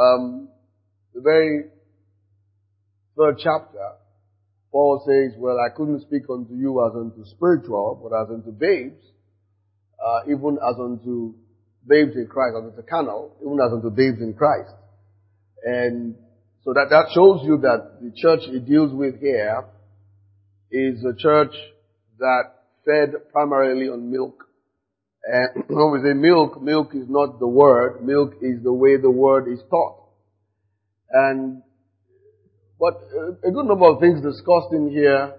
the very third chapter, Paul says, well, I couldn't speak unto you as unto spiritual, but as unto babes, even as unto babes in Christ, as unto carnal, even as unto babes in Christ. And so that shows you that the church he deals with here is a church that fed primarily on milk. And when we say milk, milk is not the word, milk is the way the word is taught. But a good number of things discussed in here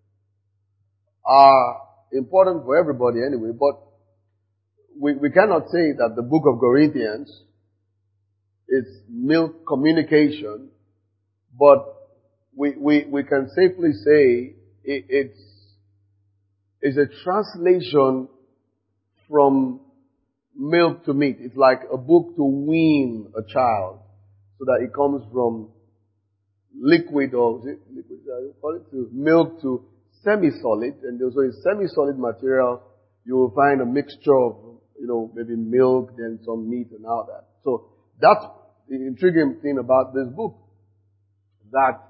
are important for everybody anyway, but we cannot say that the book of Corinthians is milk communication, but we can safely say it's a translation from milk to meat. It's like a book to wean a child so that it comes from liquid or to milk to semi-solid. And so in semi-solid material, you will find a mixture of, maybe milk, then some meat and all that. So that's the intriguing thing about this book. That,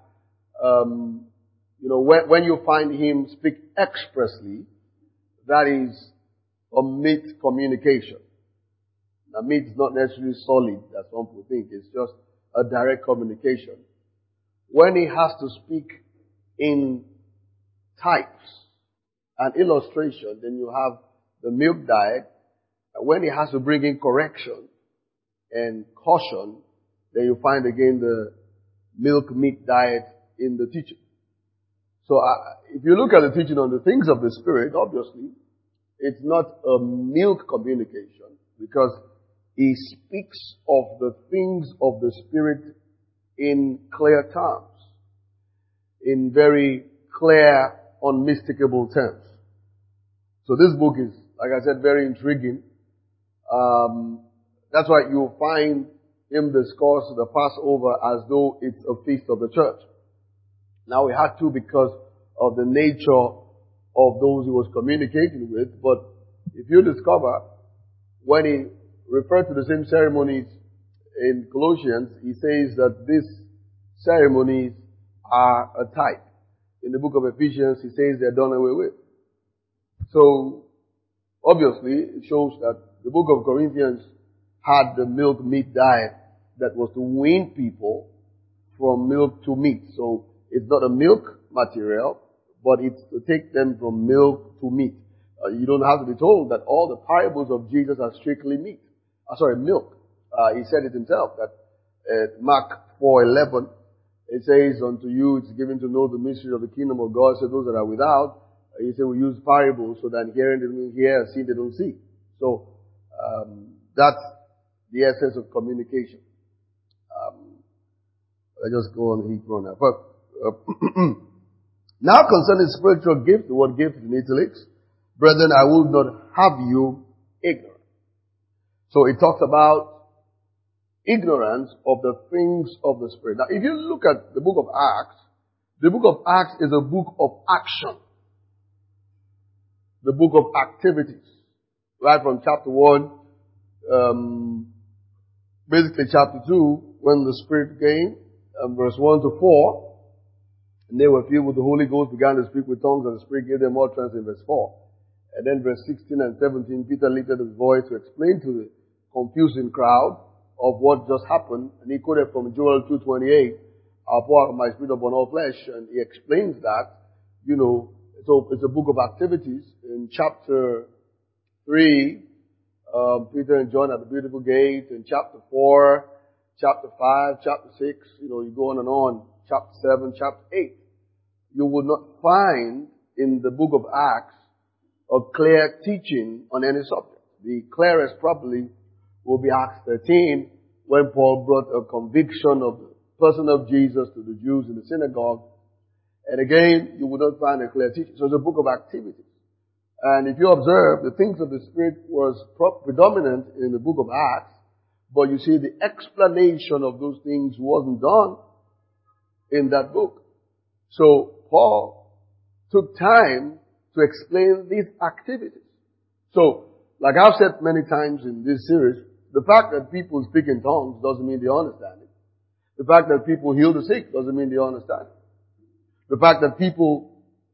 when you find him speak expressly, that is a meat communication. Now, meat is not necessarily solid, as some people think. It's just a direct communication. When he has to speak in types and illustration, then you have the milk diet. And when he has to bring in correction and caution, then you find again the milk meat diet in the teaching. So if you look at the teaching on the things of the Spirit, obviously, it's not a milk communication because he speaks of the things of the Spirit in clear terms, in very clear, unmistakable terms. So this book is, like I said, very intriguing. That's why you'll find him discuss the Passover as though it's a feast of the church. Now we had to because of the nature of those he was communicating with, but if you discover when he referred to the same ceremonies in Colossians, he says that these ceremonies are a type. In the book of Ephesians, he says they're done away with. So, obviously, it shows that the book of Corinthians had the milk meat diet that was to wean people from milk to meat. So, it's not a milk material, but it's to take them from milk to meat. You don't have to be told that all the parables of Jesus are strictly milk. He said it himself that Mark 4:11, it says, unto you it's given to know the mystery of the kingdom of God. So those that are without, he said we use parables so that hearing they don't hear, seeing they don't see. So that's the essence of communication. I just go on heat run now. But now concerning spiritual gift, the word gift in italics, brethren, I would not have you ignorant. So it talks about ignorance of the things of the Spirit. Now, if you look at the book of Acts is a book of action. The book of activities. Right from chapter 1, basically chapter 2, when the Spirit came, verse 1 to 4, and they were filled with the Holy Ghost, began to speak with tongues, and the Spirit gave them utterance in verse 4. And then verse 16 and 17, Peter lifted his voice to explain to the confusing crowd of what just happened. And he quoted from Joel 2:28, I'll pour out my spirit upon all flesh. And he explains that, so it's a book of activities. In chapter 3, Peter and John at the beautiful gate. In chapter 4, chapter 5, chapter 6, you go on and on. Chapter 7, chapter 8. You would not find in the book of Acts a clear teaching on any subject. The clearest probably will be Acts 13, when Paul brought a conviction of the person of Jesus to the Jews in the synagogue. And again, you would not find a clear teaching. So it's a book of activities. And if you observe, the things of the Spirit was predominant in the book of Acts, but you see the explanation of those things wasn't done in that book. So Paul took time to explain these activities. So, like I've said many times in this series, The fact that people speak in tongues doesn't mean they understand it. The fact that people heal the sick doesn't mean they understand it. The fact that people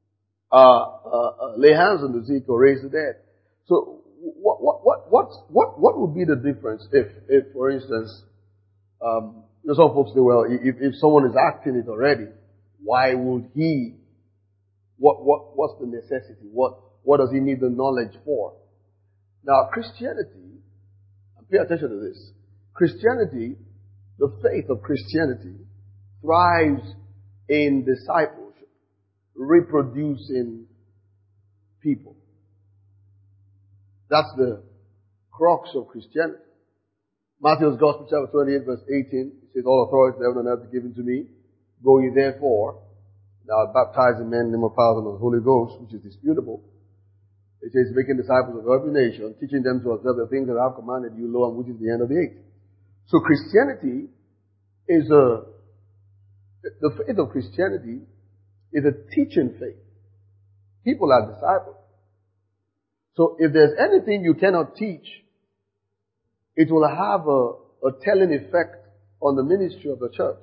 lay hands on the sick or raise the dead. So what would be the difference if for instance, some folks say, well, if someone is acting it already, why would he? What's the necessity? What does he need the knowledge for? Now, Christianity, and pay attention to this. Christianity, the faith of Christianity, thrives in discipleship, reproducing people. That's the crux of Christianity. Matthew's Gospel, chapter 28, verse 18, it says, all authority in heaven and earth is given to me. Go ye therefore, now baptizing men in the name of the Father and of the Holy Ghost, which is disputable. It says, making disciples of every nation, teaching them to observe the things that I have commanded you, lo, and which is the end of the age. So Christianity is the faith of Christianity is a teaching faith. People are disciples. So if there's anything you cannot teach, it will have a telling effect on the ministry of the church.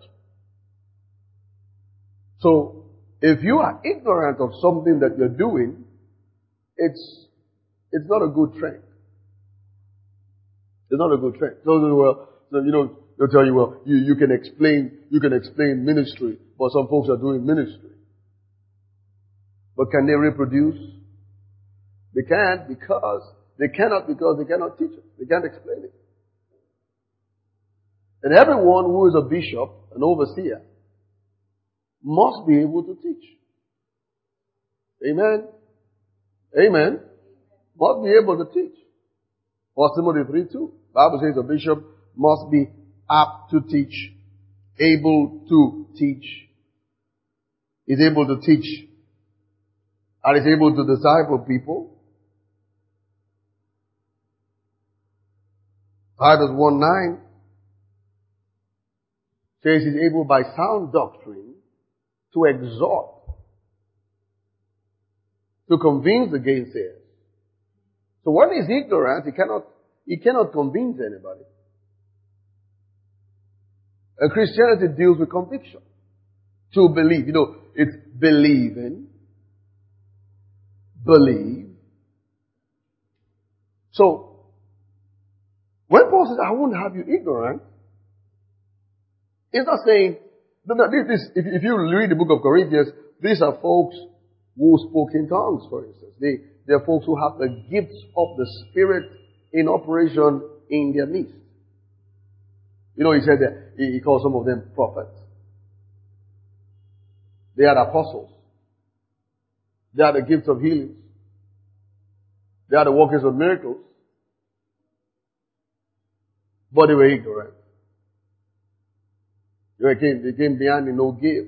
So if you are ignorant of something that you're doing, it's not a good trend. It's not a good trend. They'll tell you, well, you can explain ministry, but some folks are doing ministry. But can they reproduce? They can't because they cannot teach it. They can't explain it. And everyone who is a bishop, an overseer, must be able to teach. Amen. Amen. Must be able to teach. 1 Timothy 3:2. Bible says a bishop must be apt to teach, able to teach. Is able to teach and is able to disciple people. Titus 1:9 says he's able by sound doctrine to exhort, to convince the gainsayers. So when he's ignorant, he cannot convince anybody. And Christianity deals with conviction. To believe. It's believing. Believe. So, when Paul says, I won't have you ignorant, he's not saying, if you read the book of Corinthians, these are folks who spoke in tongues, for instance. They are folks who have the gifts of the Spirit in operation in their midst. He said that he called some of them prophets. They are apostles. They are the gifts of healings. They are the workers of miracles. But they were ignorant. They came behind in no gift.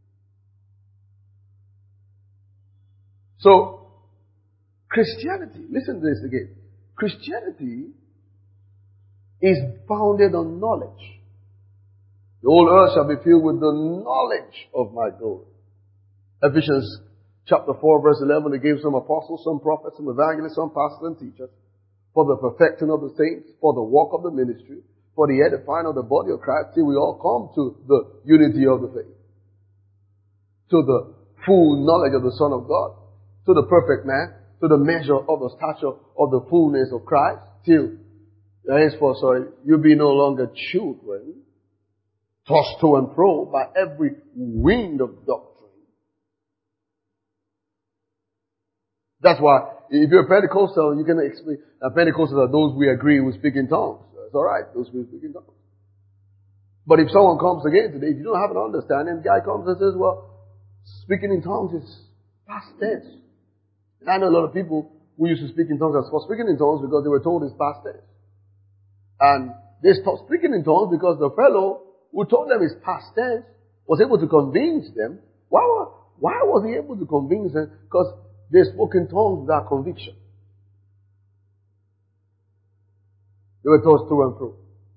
So, Christianity, listen to this again. Christianity is founded on knowledge. The whole earth shall be filled with the knowledge of my glory. Ephesians chapter 4 verse 11, he gave some apostles, some prophets, some evangelists, some pastors and teachers for the perfecting of the saints, for the work of the ministry, for the edifying of the body of Christ, till we all come to the unity of the faith, to the full knowledge of the Son of God, to the perfect man, to the measure of the stature of the fullness of Christ, till henceforth, you be no longer children, tossed to and fro by every wind of doctrine. That's why, if you're a Pentecostal, you can explain, Pentecostals are those we agree who speak in tongues. That's alright, those who speak in tongues. But if someone comes again today, if you don't have an understanding, the guy comes and says, well, speaking in tongues is past tense. And I know a lot of people who used to speak in tongues as for speaking in tongues because they were told it's past tense. And they stopped speaking in tongues because the fellow who told them it's past tense was able to convince them. Why was he able to convince them? Because they spoke in tongues without conviction. They were tossed to and fro.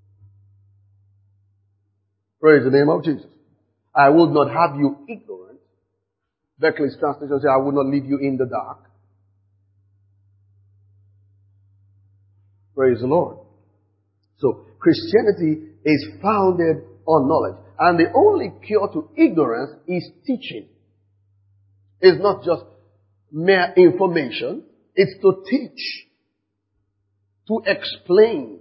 Praise the name of Jesus. I would not have you ignorant. Beckley's translation says, I would not leave you in the dark. Praise the Lord. So Christianity is founded on knowledge. And the only cure to ignorance is teaching. It's not just mere information. It's to teach. To explain.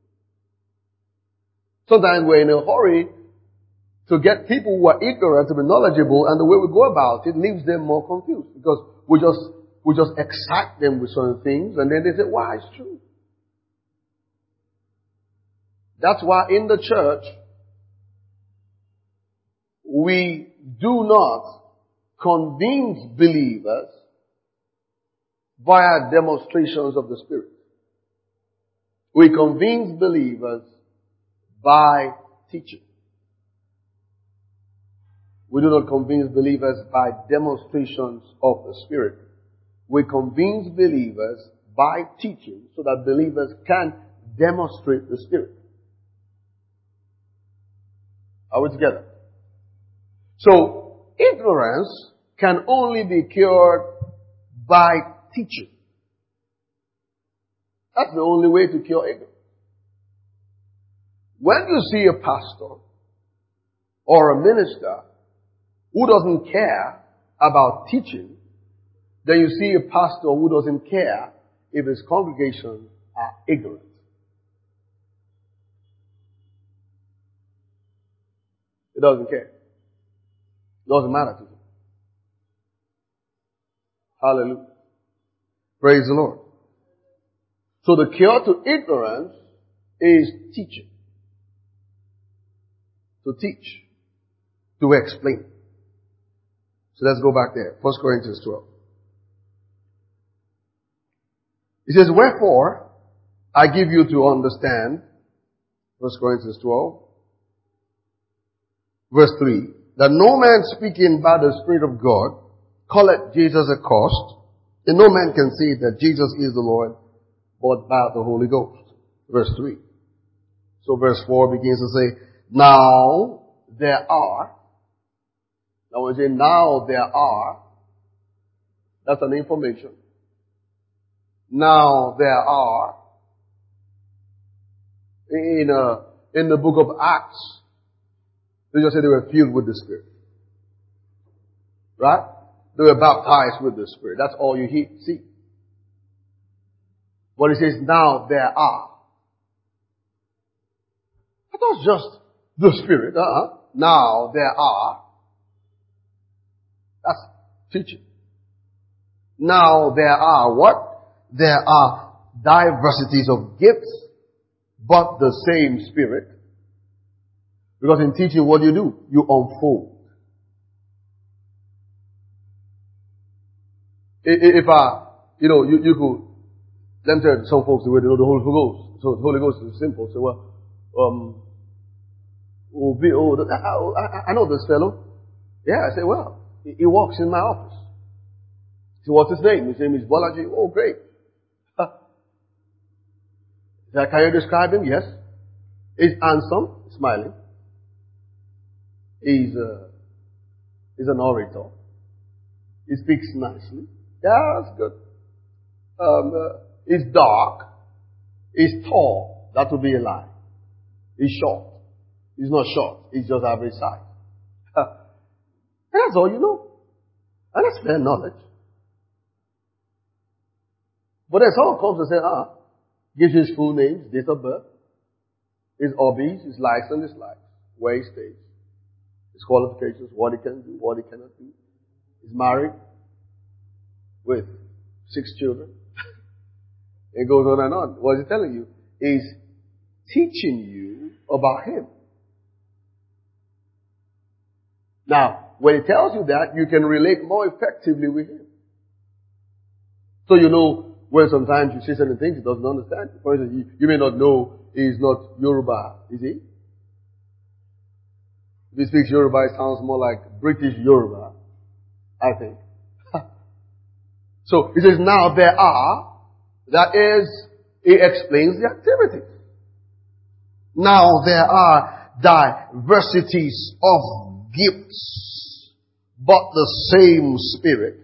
Sometimes we're in a hurry to get people who are ignorant to be knowledgeable, and the way we go about it leaves them more confused. Because we just excite them with certain things, and then they say, "Wow, it's true." That's why in the church, we do not convince believers via demonstrations of the Spirit. We convince believers by teaching. We do not convince believers by demonstrations of the Spirit. We convince believers by teaching so that believers can demonstrate the Spirit. Are we together? So, ignorance can only be cured by teaching. That's the only way to cure ignorance. When you see a pastor or a minister who doesn't care about teaching, then you see a pastor who doesn't care if his congregation are ignorant. It doesn't care. It doesn't matter to him. Hallelujah. Praise the Lord. So the cure to ignorance is teaching. To teach. To explain. So let's go back there. 1 Corinthians 12. It says, "Wherefore I give you to understand," 1 Corinthians 12, verse 3, "that no man speaking by the Spirit of God calleth Jesus accursed, and no man can say that Jesus is the Lord but by the Holy Ghost." Verse 3. So verse 4 begins to say, "Now there are." Now when we say now there are, that's an information. Now there are. In the book of Acts, they just say they were filled with the Spirit. Right? They were baptized with the Spirit. That's all you see. But it says now there are. That's not just the Spirit. Now there are. That's teaching. Now there are what? There are diversities of gifts, but the same Spirit. Because in teaching, what do? You unfold. If you could, let me tell you, some folks, the way they know the Holy Ghost. So the Holy Ghost is simple. So, I know this fellow. Yeah, I say, well, he works in my office. So what's his name? His name is Bolaji. Oh, great. Can you describe him? Yes. He's handsome, smiling. He's an orator. He speaks nicely. Yeah, that's good. He's dark. He's tall. That would be a lie. He's short. He's not short. He's just average size. That's all you know. And that's fair knowledge. But then someone comes and says, gives you his full name, his date of birth, his hobbies, his likes and dislikes, where he stays, his qualifications, what he can do, what he cannot do. He's married with 6 children. It goes on and on. What is he telling you? He's teaching you about him. Now, when he tells you that, you can relate more effectively with him. So you know when sometimes you say certain things he doesn't understand. For instance, you may not know he's not Yoruba, is he? If he speaks Yoruba, it sounds more like British Yoruba, I think. So he says, now there are, that is, he explains the activities. Now there are diversities of gifts, but the same Spirit.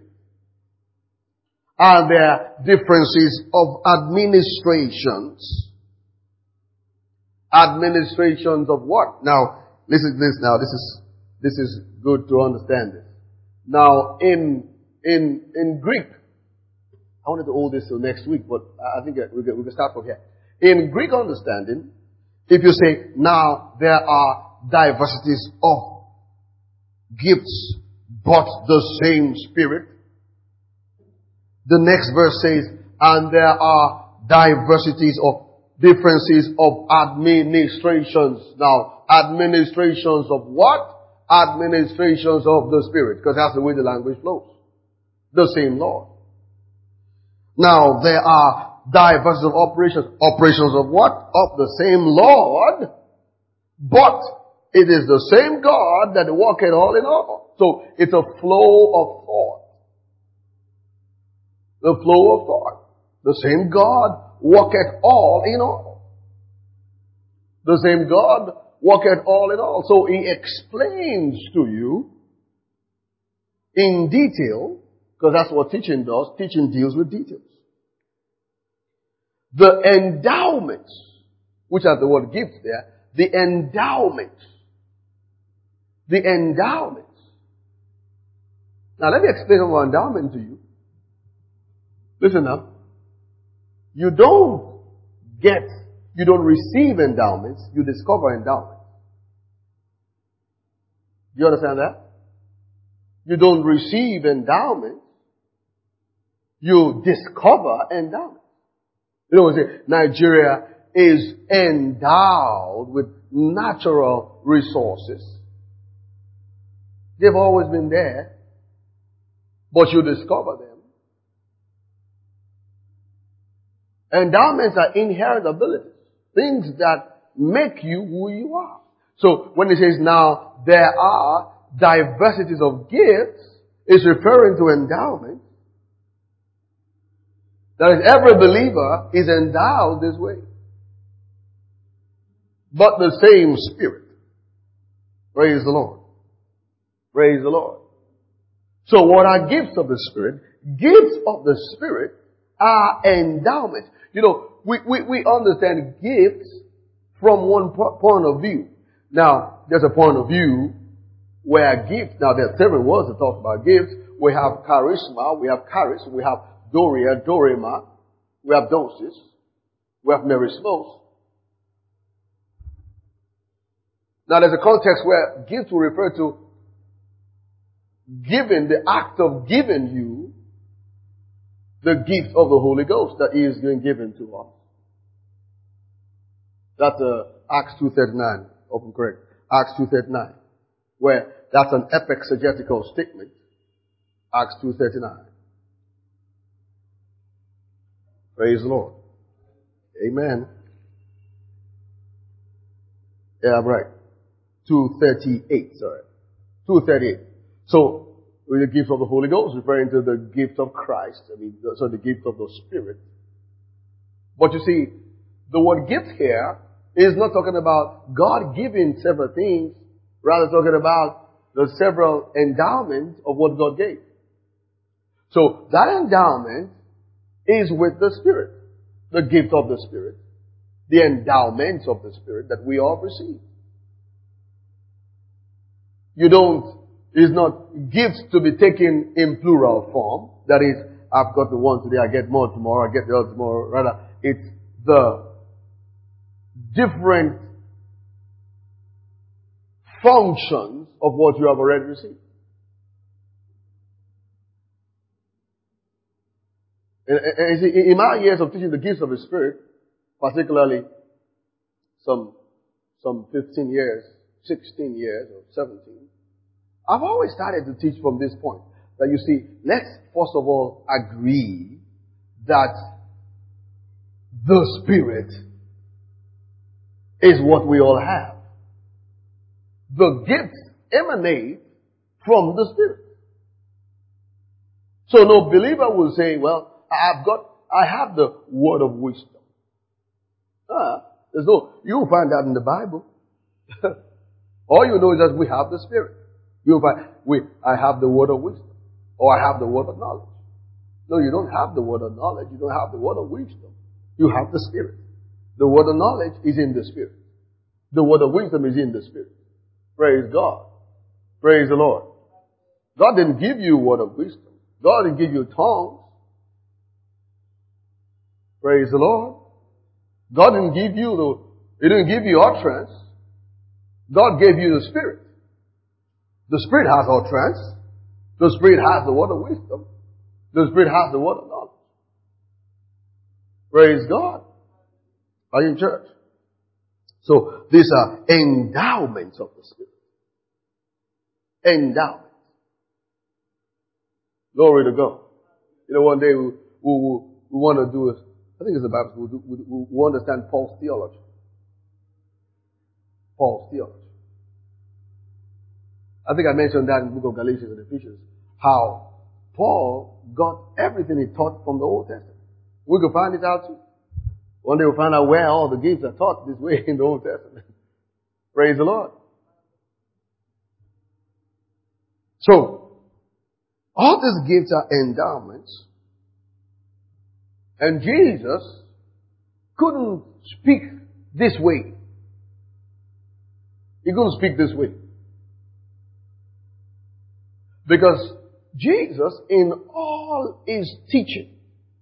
Are there differences of administrations, Administrations of what? Now, listen to this now. This is good to understand this. Now, in Greek, I wanted to hold this till next week, but I think we can start from here. In Greek understanding, if you say, now there are diversities of gifts, but the same Spirit, the next verse says, and there are diversities of differences of administrations. Now, administrations of what? Administrations of the Spirit, because that's the way the language flows. The same Lord. Now, there are diversities of operations. Operations of what? Of the same Lord, but it is the same God that worketh all in all. So, it's a flow of thought. The flow of thought. The same God worketh all in all. The same God worketh all in all. So He explains to you in detail, because that's what teaching does. Teaching deals with details. The endowments, which are the word gifts there, the endowments. The endowments. Now let me explain what endowment to you. Listen now. You don't receive endowments, you discover endowments. Do you understand that? You don't receive endowments, you discover endowments. You know what I'm saying? Nigeria is endowed with natural resources. They've always been there, but you discover them. Endowments are inherent abilities. Things that make you who you are. So when it says now there are diversities of gifts, it's referring to endowments. That is, every believer is endowed this way. But the same Spirit. Praise the Lord. Praise the Lord. So what are gifts of the Spirit? Gifts of the Spirit are endowments. You know, we understand gifts from one point of view. Now, there's a point of view where gifts, now there are several words to talk about gifts. We have charisma, we have charis, we have doria, dorema, we have dosis, we have merismos. Now there's a context where gifts will refer to giving, the act of giving you the gift of the Holy Ghost that is being given to us. That's Acts 2:39, open correct. Acts 2:39, where that's an exegetical statement. Acts 2:39. Praise the Lord. Amen. Yeah, I'm right. 2:38, sorry. 2:38. So, with the gift of the Holy Ghost, referring to the gift of Christ. The gift of the Spirit. But you see, the word gift here is not talking about God giving several things, rather talking about the several endowments of what God gave. So, that endowment is with the Spirit. The gift of the Spirit. The endowments of the Spirit that we all receive. It's not gifts to be taken in plural form. That is, I've got the one today, I get more tomorrow, I get the other tomorrow. Rather, it's the different functions of what you have already received. And in my years of teaching the gifts of the Spirit, particularly some 15 years, 16 years, or 17, I've always started to teach from this point. That you see, let's first of all agree that the Spirit is what we all have. The gifts emanate from the Spirit. So no believer will say, well, I have the word of wisdom. You'll find that in the Bible. All you know is that we have the Spirit. You'll find, I have the word of wisdom. Or I have the word of knowledge. No, you don't have the word of knowledge. You don't have the word of wisdom. You have the Spirit. The word of knowledge is in the Spirit. The word of wisdom is in the Spirit. Praise God. Praise the Lord. God didn't give you a word of wisdom. God didn't give you tongues. Praise the Lord. God didn't give you He didn't give you utterance. God gave you the Spirit. The Spirit has utterance. The Spirit has the word of wisdom. The Spirit has the word of knowledge. Praise God. Are you in church? So these are endowments of the Spirit. Endowments. Glory to God. You know, one day we want to do it. I think it's a Bible school. We understand Paul's theology. Paul's theology. I think I mentioned that in the book of Galatians and Ephesians. How Paul got everything he taught from the Old Testament. We could find it out too. One day we'll find out where all the gifts are taught this way in the Old Testament. Praise the Lord. So, all these gifts are endowments. And Jesus couldn't speak this way. He couldn't speak this way. Because Jesus, in all his teaching,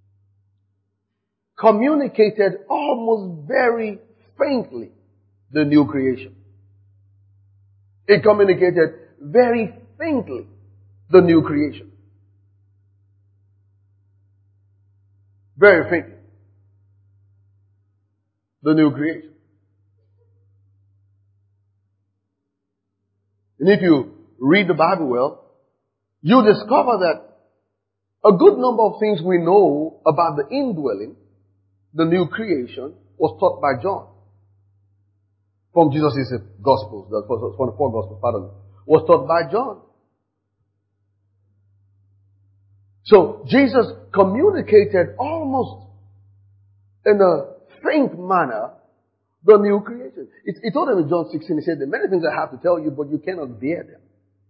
communicated almost very faintly the new creation. He communicated very faintly the new creation. Very faintly. The new creation. And if you read the Bible well, you discover that a good number of things we know about the indwelling, the new creation, was taught by John. From Jesus' Gospels, from the four Gospels, pardon, was taught by John. So Jesus communicated almost in a faint manner the new creation. He told them in John 16, he said, there are many things I have to tell you, but you cannot bear them.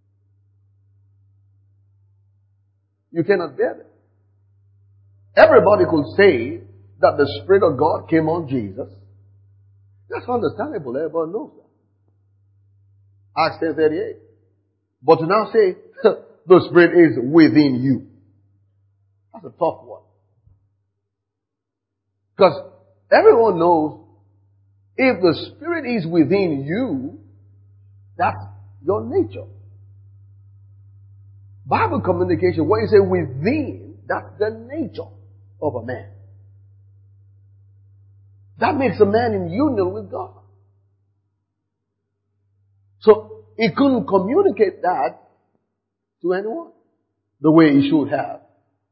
You cannot bear them. Everybody could say that the Spirit of God came on Jesus. That's understandable. Everybody knows that. Acts 10:38. But to now say, the Spirit is within you. That's a tough one. Because everyone knows if the Spirit is within you, that's your nature. Bible communication, when you say within, that's the nature of a man. That makes a man in union with God. So he couldn't communicate that to anyone the way he should have.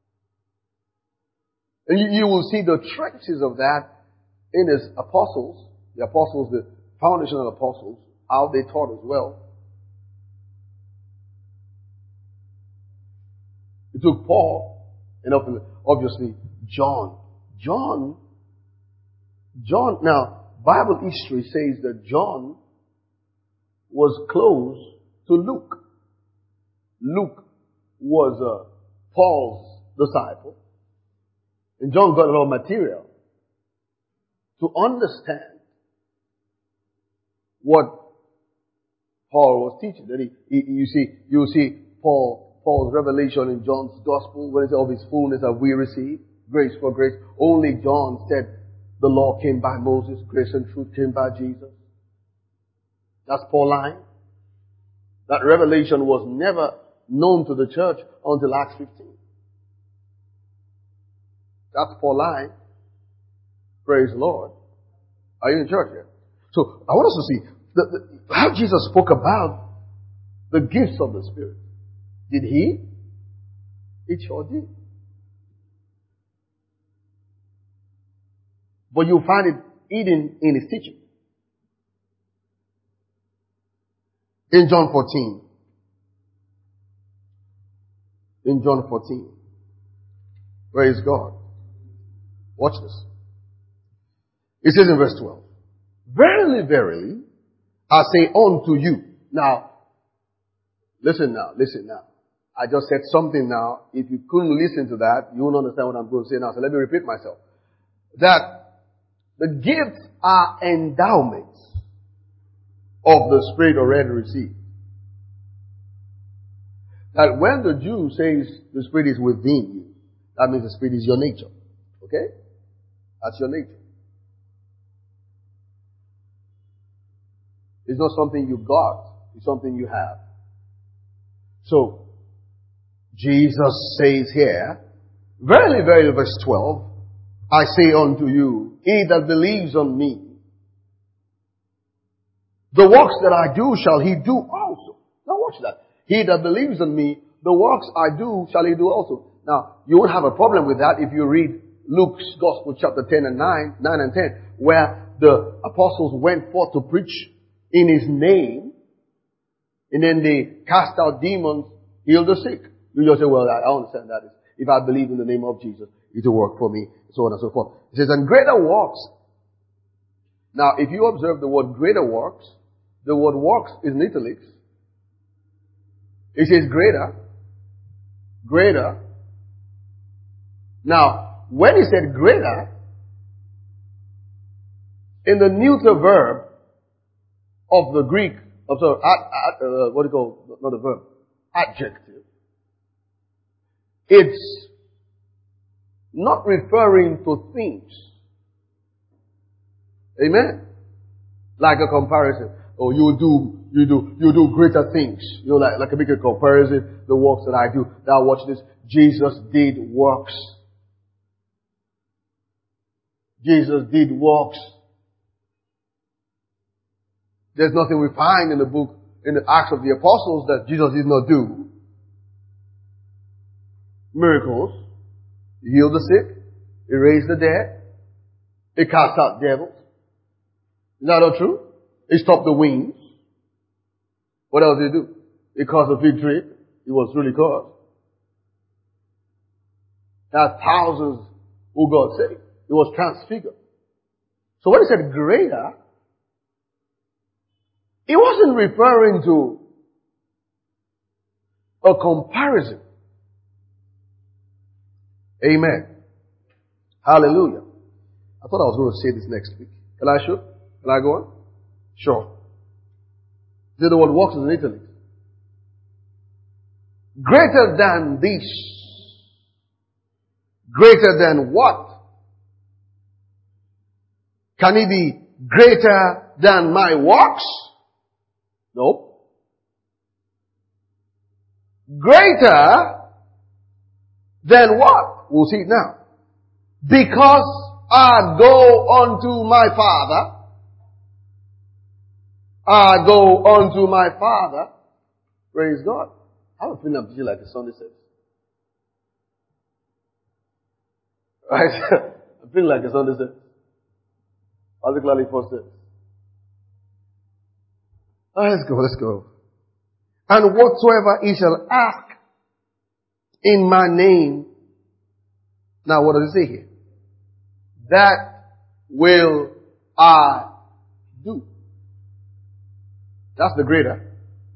And you will see the traces of that in his apostles, the foundational apostles, how they taught as well. It took Paul, and obviously John. John, now, Bible history says that John was close to Luke. Luke was Paul's disciple. And John got a lot of material to understand what Paul was teaching. That you see Paul's revelation in John's gospel, when it's of his fullness have we received, grace for grace. Only John said the law came by Moses, grace and truth came by Jesus. That's Paul lying. That revelation was never known to the church until Acts 15. That's Paul lying. Praise the Lord. Are you in church here? So I want us to see how Jesus spoke about the gifts of the Spirit. Did he? It sure did. But you'll find it hidden in his teaching. In John 14. In John 14. Praise God. Watch this. It says in verse 12. Verily, verily, I say unto you. Now, listen now. I just said something now. If you couldn't listen to that, you won't understand what I'm going to say now. So let me repeat myself. That the gifts are endowments. of the Spirit already received. That when the Jew says the Spirit is within you, that means the Spirit is your nature. Okay? That's your nature. It's not something you got. It's something you have. So, Jesus says here, verily, verily, verse 12, I say unto you, he that believes on me, the works that I do shall he do also. Now watch that. He that believes on me, the works I do shall he do also. Now, you won't have a problem with that if you read Luke's Gospel chapter 10 and 9 and 10, where the apostles went forth to preach in his name, and then they cast out demons, healed the sick. You just say, well, I understand that. If I believe in the name of Jesus, it will work for me, so on and so forth. It says, and greater works. Now, if you observe the word greater works, the word works is in italics. It says greater. Greater. Now, when he said greater, in the neuter verb of the Greek, what do you call, not a verb, adjective, it's not referring to things. Amen? Like a comparison. Oh, you do greater things. You know, like make a comparison, the works that I do. Now watch this. Jesus did works. Jesus did works. There's nothing we find in the book, in the Acts of the Apostles that Jesus did not do. Miracles. He healed the sick. He raised the dead. He cast out devils. Is that not true? He stopped the winds. What else did he do? He caused a fig tree. He was really caused. There are thousands who got saved. He was transfigured. So when he said greater, he wasn't referring to a comparison. Amen. Hallelujah. I thought I was going to say this next week. Can I show? Can I go on? Sure. See, the word works is in Italy. Greater than this. Greater than what? Can he be greater than my works? No. Greater than what? We'll see it now. Because I go unto my Father. I go unto my Father. Praise God. I have a feeling I'm teaching like a Sunday service. Right? I'm feeling like a Sunday service. Particularly for service. Let's go. And whatsoever he shall ask in my name. Now what does it say here? That will I do. That's the greater.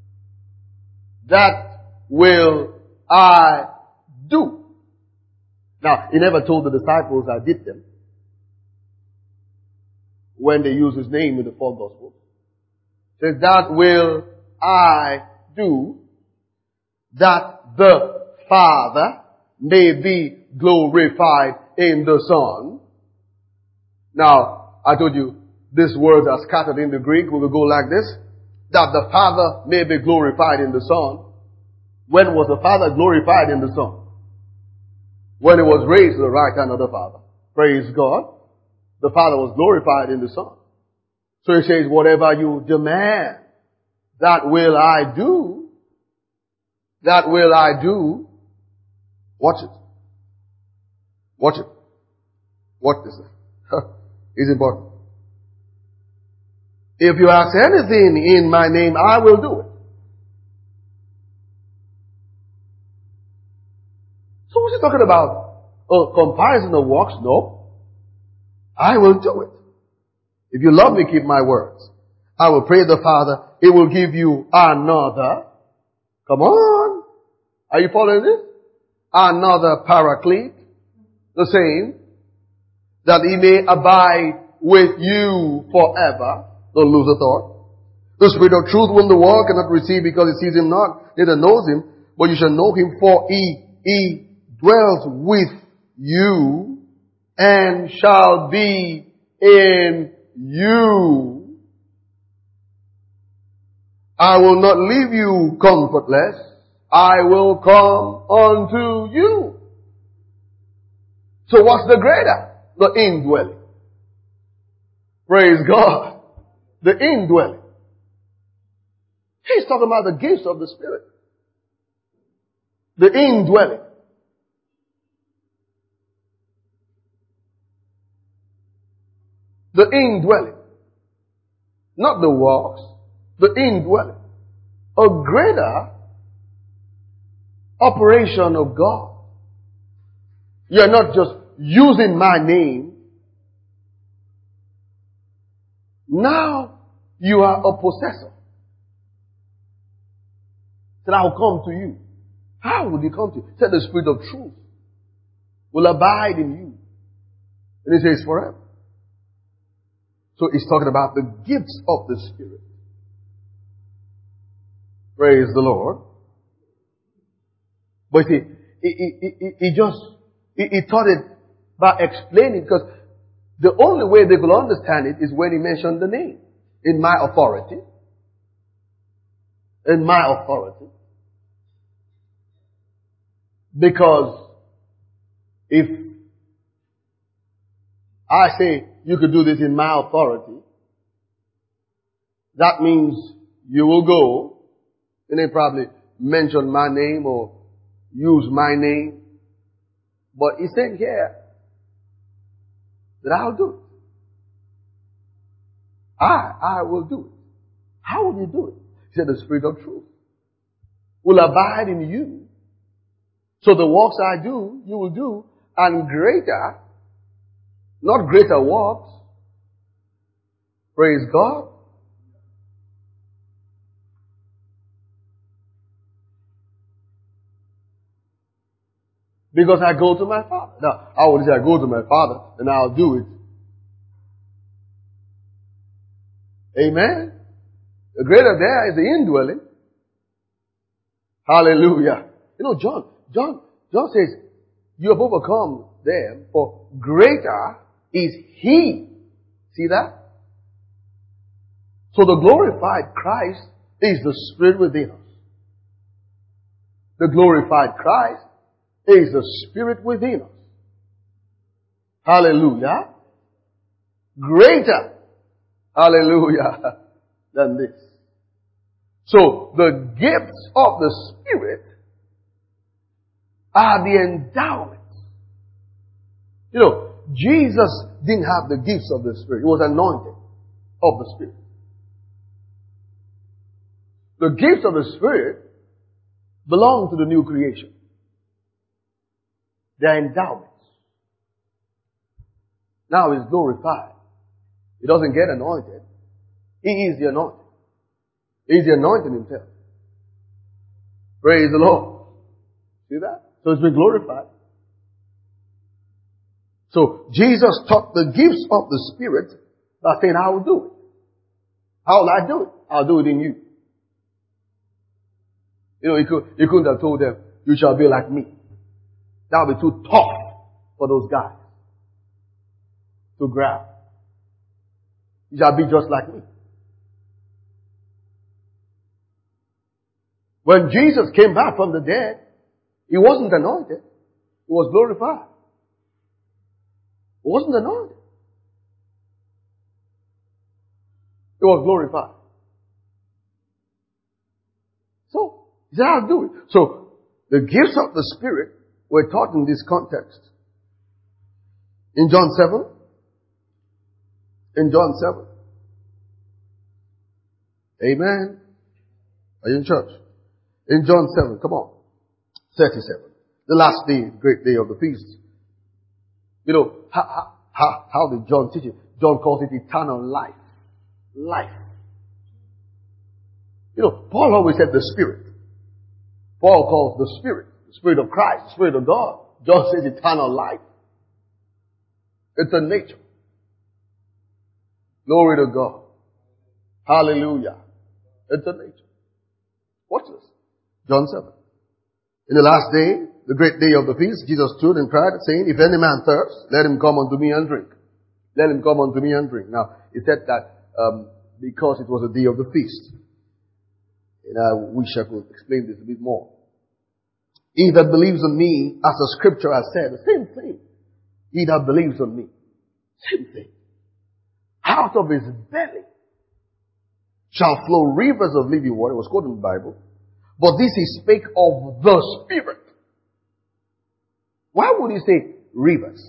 That will I do. Now, he never told the disciples I did them when they use his name in the four Gospels. He says, that will I do, that the Father may be glorified in the Son. Now, I told you, these words are scattered in the Greek. We will go like this. That the Father may be glorified in the Son. When was the Father glorified in the Son? When he was raised to the right hand of the Father. Praise God. The Father was glorified in the Son. So he says, whatever you demand, that will I do. That will I do. Watch it. Watch it. Watch this. It's important. If you ask anything in my name, I will do it. So what's he talking about? A comparison of works? No. I will do it. If you love me, keep my words. I will pray the Father. He will give you another. Come on. Are you following this? Another paraclete. The same. That he may abide with you forever. Don't lose a thought. The Spirit of truth whom the world cannot receive because it sees him not, neither knows him, but you shall know him, for he dwells with you and shall be in you. I will not leave you comfortless. I will come unto you. So what's the greater? The indwelling. Praise God. The indwelling. He's talking about the gifts of the Spirit. The indwelling. The indwelling. Not the works. The indwelling. A greater operation of God. You're not just using my name. Now you are a possessor. Said, I will come to you. How will he come to you? Said, the Spirit of truth will abide in you. And he says forever. So he's talking about the gifts of the Spirit. Praise the Lord. But he taught it by explaining, because the only way they could understand it is when he mentioned the name. In my authority. In my authority. Because if I say you could do this in my authority, that means you will go and they probably mention my name or use my name. But he said here that I'll do it. I will do it. How will you do it? He said the Spirit of truth will abide in you. So the works I do, you will do, and greater, not greater works. Praise God. Because I go to my Father. Now, I would say I go to my Father, and I'll do it. Amen. The greater there is the indwelling. Hallelujah. You know, John says, you have overcome them, for greater is He. See that? So the glorified Christ is the Spirit within us. The glorified Christ is the Spirit within us. Hallelujah. Greater, hallelujah, than this. So the gifts of the Spirit are the endowments. You know, Jesus didn't have the gifts of the Spirit. He was anointed of the Spirit. The gifts of the Spirit belong to the new creation. They are endowments. Now he's glorified. He doesn't get anointed. He is the anointed. He's the anointed himself. Praise the Lord. See that? So it's been glorified. So Jesus taught the gifts of the Spirit by saying, I will do it. How will I do it? I'll do it in you. You know, he couldn't have told them, you shall be like me. That would be too tough for those guys to grab. You shall be just like me. When Jesus came back from the dead, he wasn't anointed. He was glorified. He wasn't anointed. He was glorified. So, he said, I'll do it. So, the gifts of the Spirit were taught in this context. In John 7. In John 7. Amen. Are you in church? In John 7, come on. 37. The last day, great day of the feast. You know, how did John teach it? John calls it eternal life. Life. You know, Paul always said the Spirit. Paul calls the Spirit of Christ, the Spirit of God. John says eternal life. It's a nature. Glory to God. Hallelujah. It's a nature. Watch this. John 7. In the last day, the great day of the feast, Jesus stood and cried, saying, if any man thirst, let him come unto me and drink. Let him come unto me and drink. Now, he said that because it was a day of the feast. And I wish I could explain this a bit more. He that believes on me, as the scripture has said, the same thing. He that believes on me, same thing. Out of his belly shall flow rivers of living water. It was quoted in the Bible. But this he spake of the Spirit. Why would he say rivers?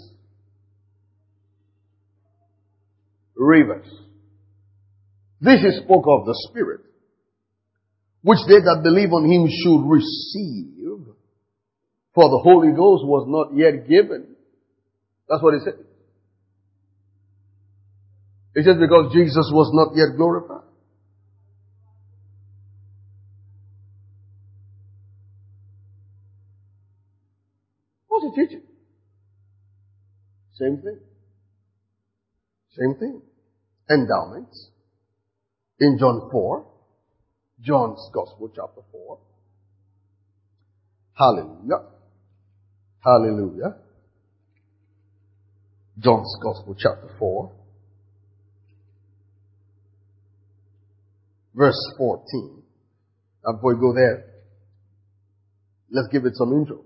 Rivers. This he spoke of the Spirit, which they that believe on him should receive. For the Holy Ghost was not yet given. That's what he said. It's just because Jesus was not yet glorified. What's he teaching? Same thing. Same thing. Endowments. In John 4. John's Gospel, chapter 4. Hallelujah. Hallelujah. John's Gospel, chapter 4. Verse 14. Now before we go there, let's give it some intro.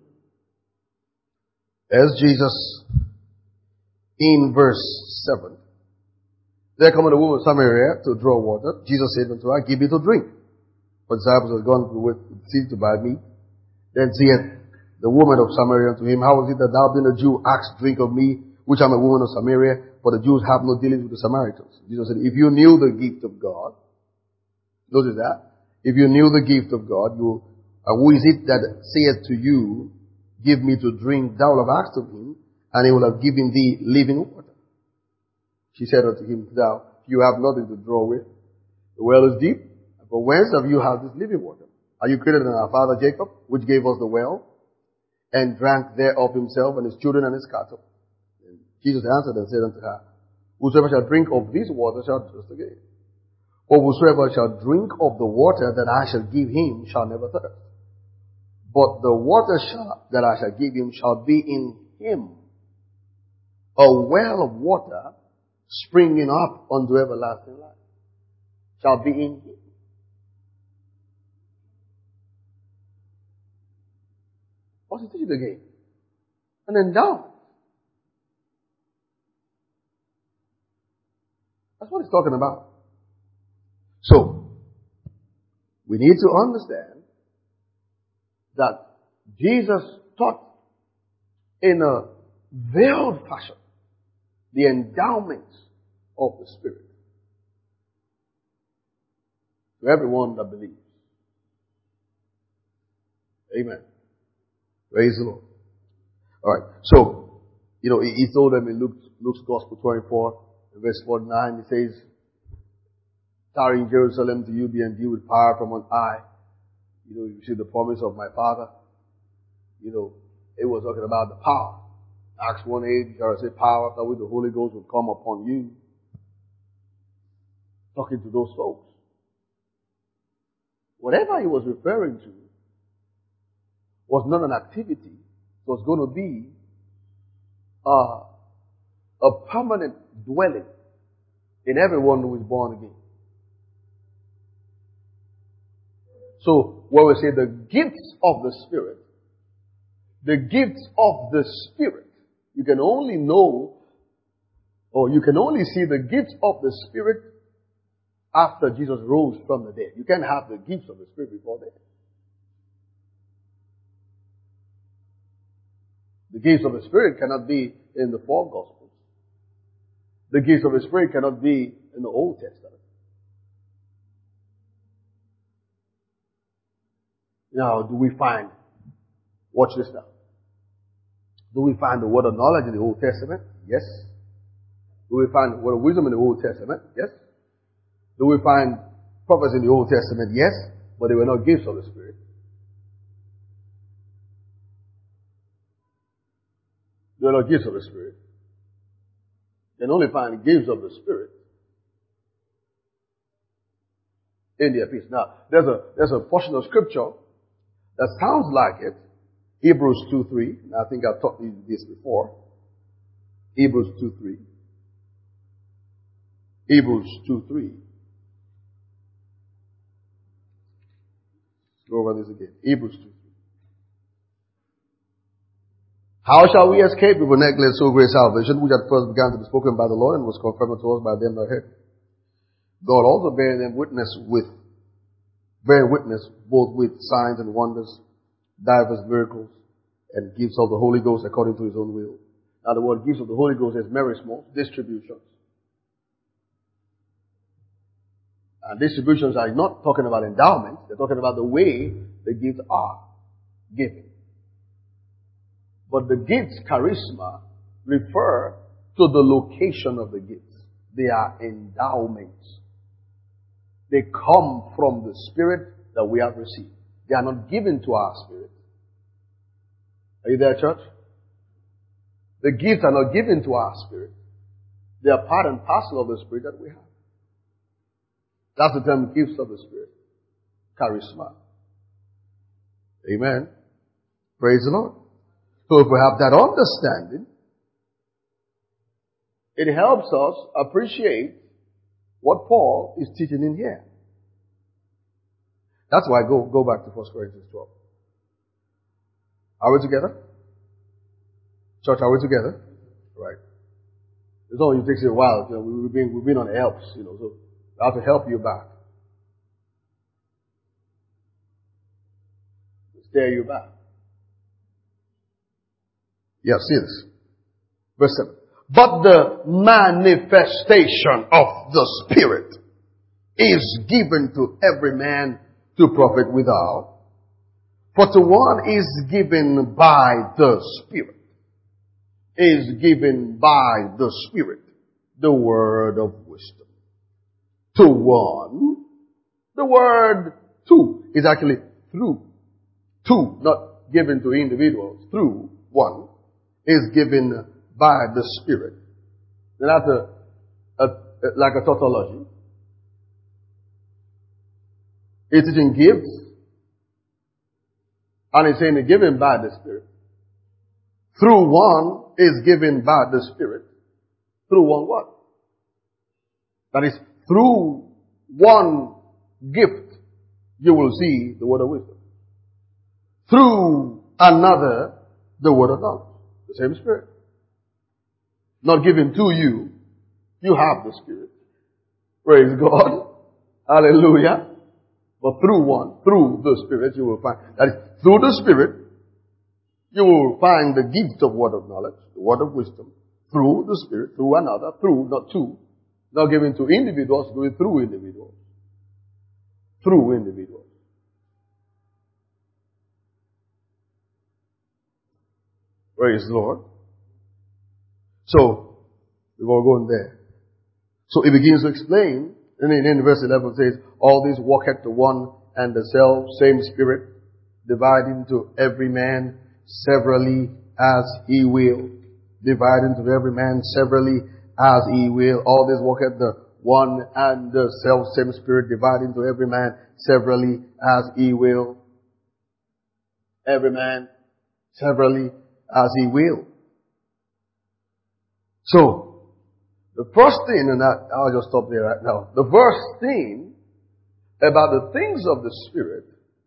As Jesus, in verse 7, there cometh a woman of Samaria to draw water. Jesus said unto her, give me to drink. For the disciples had gone with the city to buy meat. Then saith the woman of Samaria unto him, how is it that thou being a Jew askest drink of me, which am a woman of Samaria? For the Jews have no dealings with the Samaritans. Jesus said, if you knew the gift of God, notice that, if you knew the gift of God, who is it that saith to you, give me to drink? Thou will have asked of him, and he will have given thee living water. She said unto him, thou, you have nothing to draw with. The well is deep, but whence have you had this living water? Are you greater than our father Jacob, which gave us the well, and drank thereof himself, and his children, and his cattle? And Jesus answered and said unto her, whosoever shall drink of this water shall thirst again. Or whosoever shall drink of the water that I shall give him shall never thirst. But the water that I shall give him shall be in him a well of water springing up unto everlasting life. Shall be in him. What's he teaching again? An endowment. That's what he's talking about. So, we need to understand that Jesus taught in a veiled fashion the endowments of the Spirit to everyone that believes. Amen. Praise the Lord. Alright, so, he told them in Luke's Gospel 24, verse 49, he says, tarry in Jerusalem till you be endued with power from on high. You see the promise of my Father. It was talking about the power. Acts 1:8, you shall receive power after which the Holy Ghost will come upon you. Talking to those folks. Whatever he was referring to was not an activity. It was going to be a permanent dwelling in everyone who is born again. So, when we say the gifts of the Spirit, you can only know, or you can only see the gifts of the Spirit after Jesus rose from the dead. You can't have the gifts of the Spirit before that. The gifts of the Spirit cannot be in the four Gospels. The gifts of the Spirit cannot be in the Old Testament. Now, do we find, watch this now. Do we find the word of knowledge in the Old Testament? Yes. Do we find the word of wisdom in the Old Testament? Yes. Do we find prophets in the Old Testament? Yes. But they were not gifts of the Spirit. They were not gifts of the Spirit. You can only find gifts of the Spirit in their peace. Now, there's a portion of scripture that sounds like it. Hebrews 2:3. I think I've taught you this before. Hebrews 2:3. Hebrews 2:3. Go over this again. Hebrews 2:3. How shall we escape if we neglect so great salvation, which at first began to be spoken by the Lord and was confirmed to us by them that heard? God also bearing witness both with signs and wonders, divers miracles, and gifts of the Holy Ghost according to his own will. Now the word gifts of the Holy Ghost is merismos, distributions. And distributions are not talking about endowments, they're talking about the way the gifts are given. But the gifts, charisma, refer to the location of the gifts. They are endowments. They come from the Spirit that we have received. They are not given to our spirit. Are you there, church? The gifts are not given to our spirit. They are part and parcel of the Spirit that we have. That's the term gifts of the Spirit. Charisma. Amen. Praise the Lord. So if we have that understanding, it helps us appreciate what Paul is teaching in here. That's why I go back to 1 Corinthians 12. Are we together? Church, are we together? Right. It's only takes you a while. You know, we've been on helps, so I have to help you back. Steer you back. Yeah, see this. Verse 7. But the manifestation of the Spirit is given to every man to profit without. For to one is given by the Spirit. Is given by the Spirit the word of wisdom. To one, the word to is actually through. To, not given to individuals. Through one is given by the Spirit. That's like a tautology. It's in gifts. And it's saying given by the Spirit. Through one is given by the Spirit. Through one what? That is, through one gift, you will see the word of wisdom. Through another, the word of knowledge. The same Spirit. Not given to you. You have the Spirit. Praise God. Hallelujah. But through the Spirit, you will find, that is, through the Spirit, you will find the gift of word of knowledge, the word of wisdom, through the Spirit, through another, through, not to, not given to individuals, given through individuals. Through individuals. Praise the Lord. So, before going there, so it begins to explain, and in verse 11 it says, all these walketh to one and the same Spirit, dividing to every man severally as he will. Dividing to every man severally as he will. All this walketh the one and the same Spirit, dividing to every man severally as he will. Every man severally as he will. So, the first thing, and I'll just stop there right now. The first thing about the things of the Spirit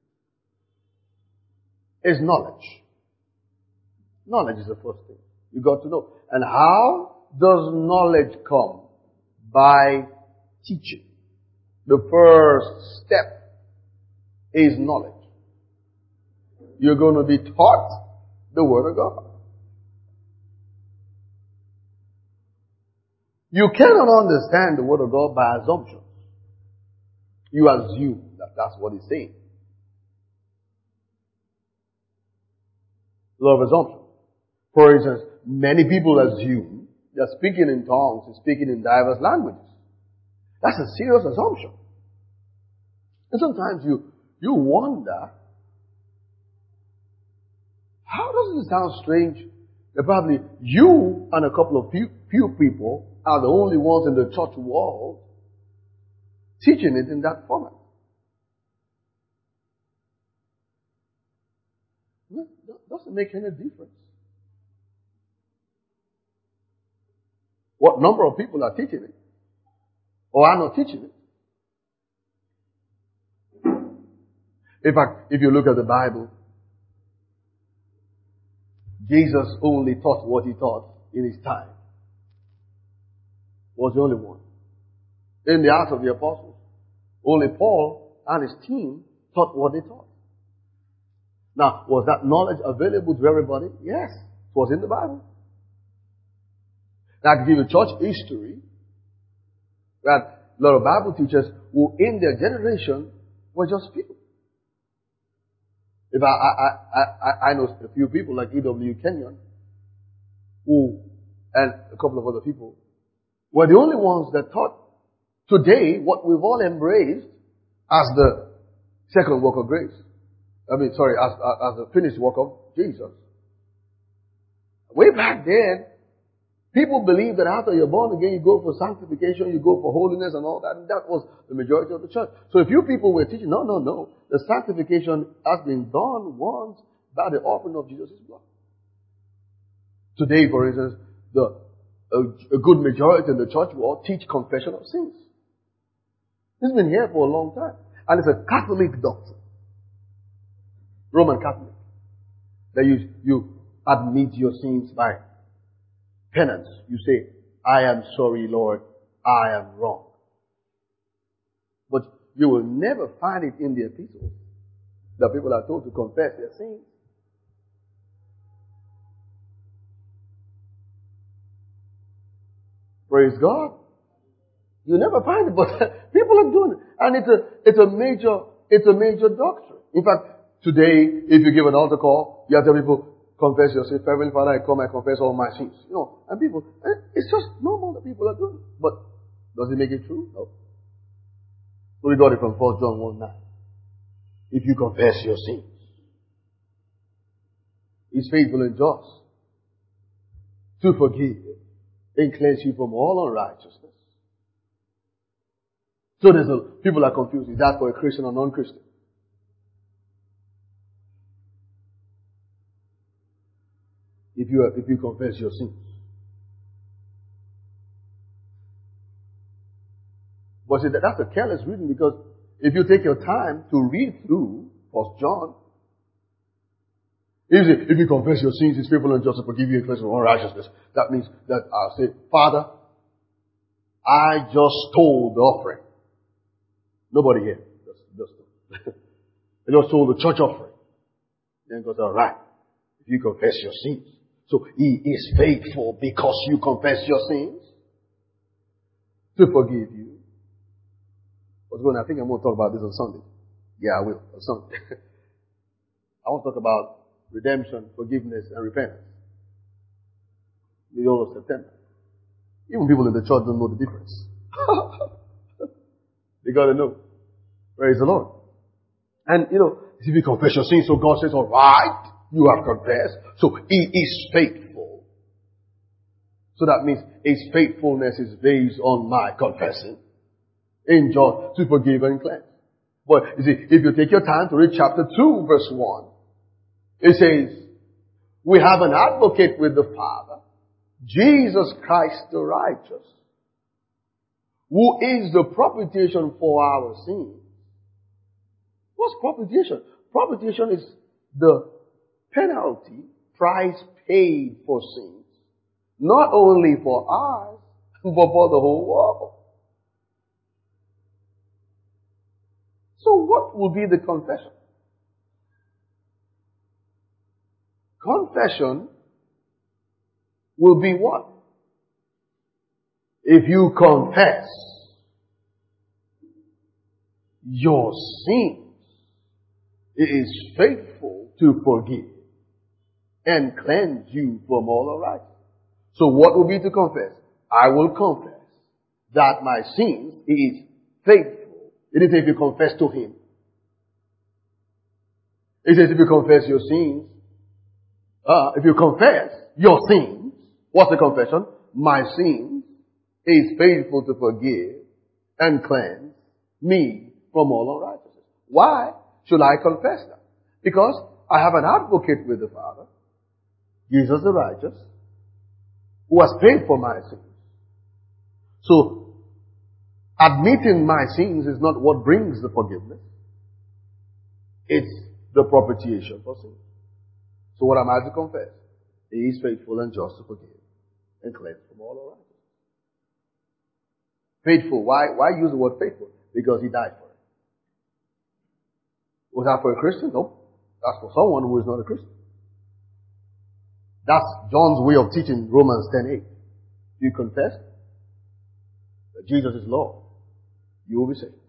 is knowledge. Knowledge is the first thing. You got to know. And how does knowledge come? By teaching. The first step is knowledge. You're going to be taught the Word of God. You cannot understand the Word of God by assumptions. You assume that that's what He's saying. Law of assumption. For instance, many people assume that speaking in tongues is speaking in diverse languages. That's a serious assumption. And sometimes you wonder, how does it sound strange that probably you and a couple of few people are the only ones in the church world teaching it in that format? doesn't make any difference. What number of people are teaching it or are not teaching it? In fact, if you look at the Bible, Jesus only taught what he taught in his time. Was the only one. In the Acts of the Apostles, only Paul and his team taught what they taught. Now, was that knowledge available to everybody? Yes. It was in the Bible. Now, I can give you church history that a lot of Bible teachers who in their generation were just people. If I know a few people like E.W. Kenyon, who, and a couple of other people, were the only ones that taught today what we've all embraced as the second work of grace. As the finished work of Jesus. Way back then, people believed that after you're born again, you go for sanctification, you go for holiness and all that. And that was the majority of the church. So a few people were teaching, no. The sanctification has been done once by the offering of Jesus' blood. Today, for instance, a good majority in the church will teach confession of sins. This has been here for a long time. And it's a Catholic doctrine. Roman Catholic. That you admit your sins by penance. You say, I am sorry, Lord, I am wrong. But you will never find it in the epistles that people are told to confess their sins. Praise God. You never find it, but people are doing it. And it's a major doctrine. In fact, today, if you give an altar call, you have to tell people, confess your sins. Heavenly Father, I come, I confess all my sins. And people, it's just normal that people are doing it. But does it make it true? No. So we got it from 4 John 1:9. If you confess your sins, He's faithful and just to forgive and cleanse you from all unrighteousness. So people are confused. Is that for a Christian or non-Christian? If you confess your sins. But see, that's a careless reading, because if you take your time to read through 1 John, if you confess your sins, He's faithful and just to forgive you and cleanse you from all righteousness. That means that I'll say, Father, I just stole the offering. Nobody here. Just I just stole the church offering. Then goes, all right. If you confess your sins. So He is faithful because you confess your sins to forgive you. I think I'm going to talk about this on Sunday. Yeah, I will. On Sunday. I want to talk about redemption, forgiveness, and repentance. Middle of September. Even people in the church don't know the difference. They got to know. Praise the Lord. And, if you confess your sins, so God says, all right, you have confessed. So He is faithful. So that means His faithfulness is based on my confessing. In John, to forgive and cleanse. But you see, if you take your time to read chapter 2, verse 1, it says, we have an advocate with the Father, Jesus Christ the righteous, who is the propitiation for our sins. What's propitiation? Propitiation is the penalty, price paid for sins. Not only for ours, but for the whole world. So what will be the confession? Confession will be what? If you confess your sins, He is faithful to forgive and cleanse you from all unrighteousness. So what will be to confess? I will confess that my sins, He is faithful. It is if you confess to Him. It says if you confess your sins, if you confess your sins, what's the confession? My sins, He is faithful to forgive and cleanse me from all unrighteousness. Why should I confess that? Because I have an advocate with the Father, Jesus the righteous, who has paid for my sins. So, admitting my sins is not what brings the forgiveness. It's the propitiation for sin. So what am I to confess? He is faithful and just to forgive and cleanse from all unrighteousness. Faithful. Why use the word faithful? Because he died for it. Was that for a Christian? No. That's for someone who is not a Christian. That's John's way of teaching Romans 10:8. You confess that Jesus is Lord, you will be saved.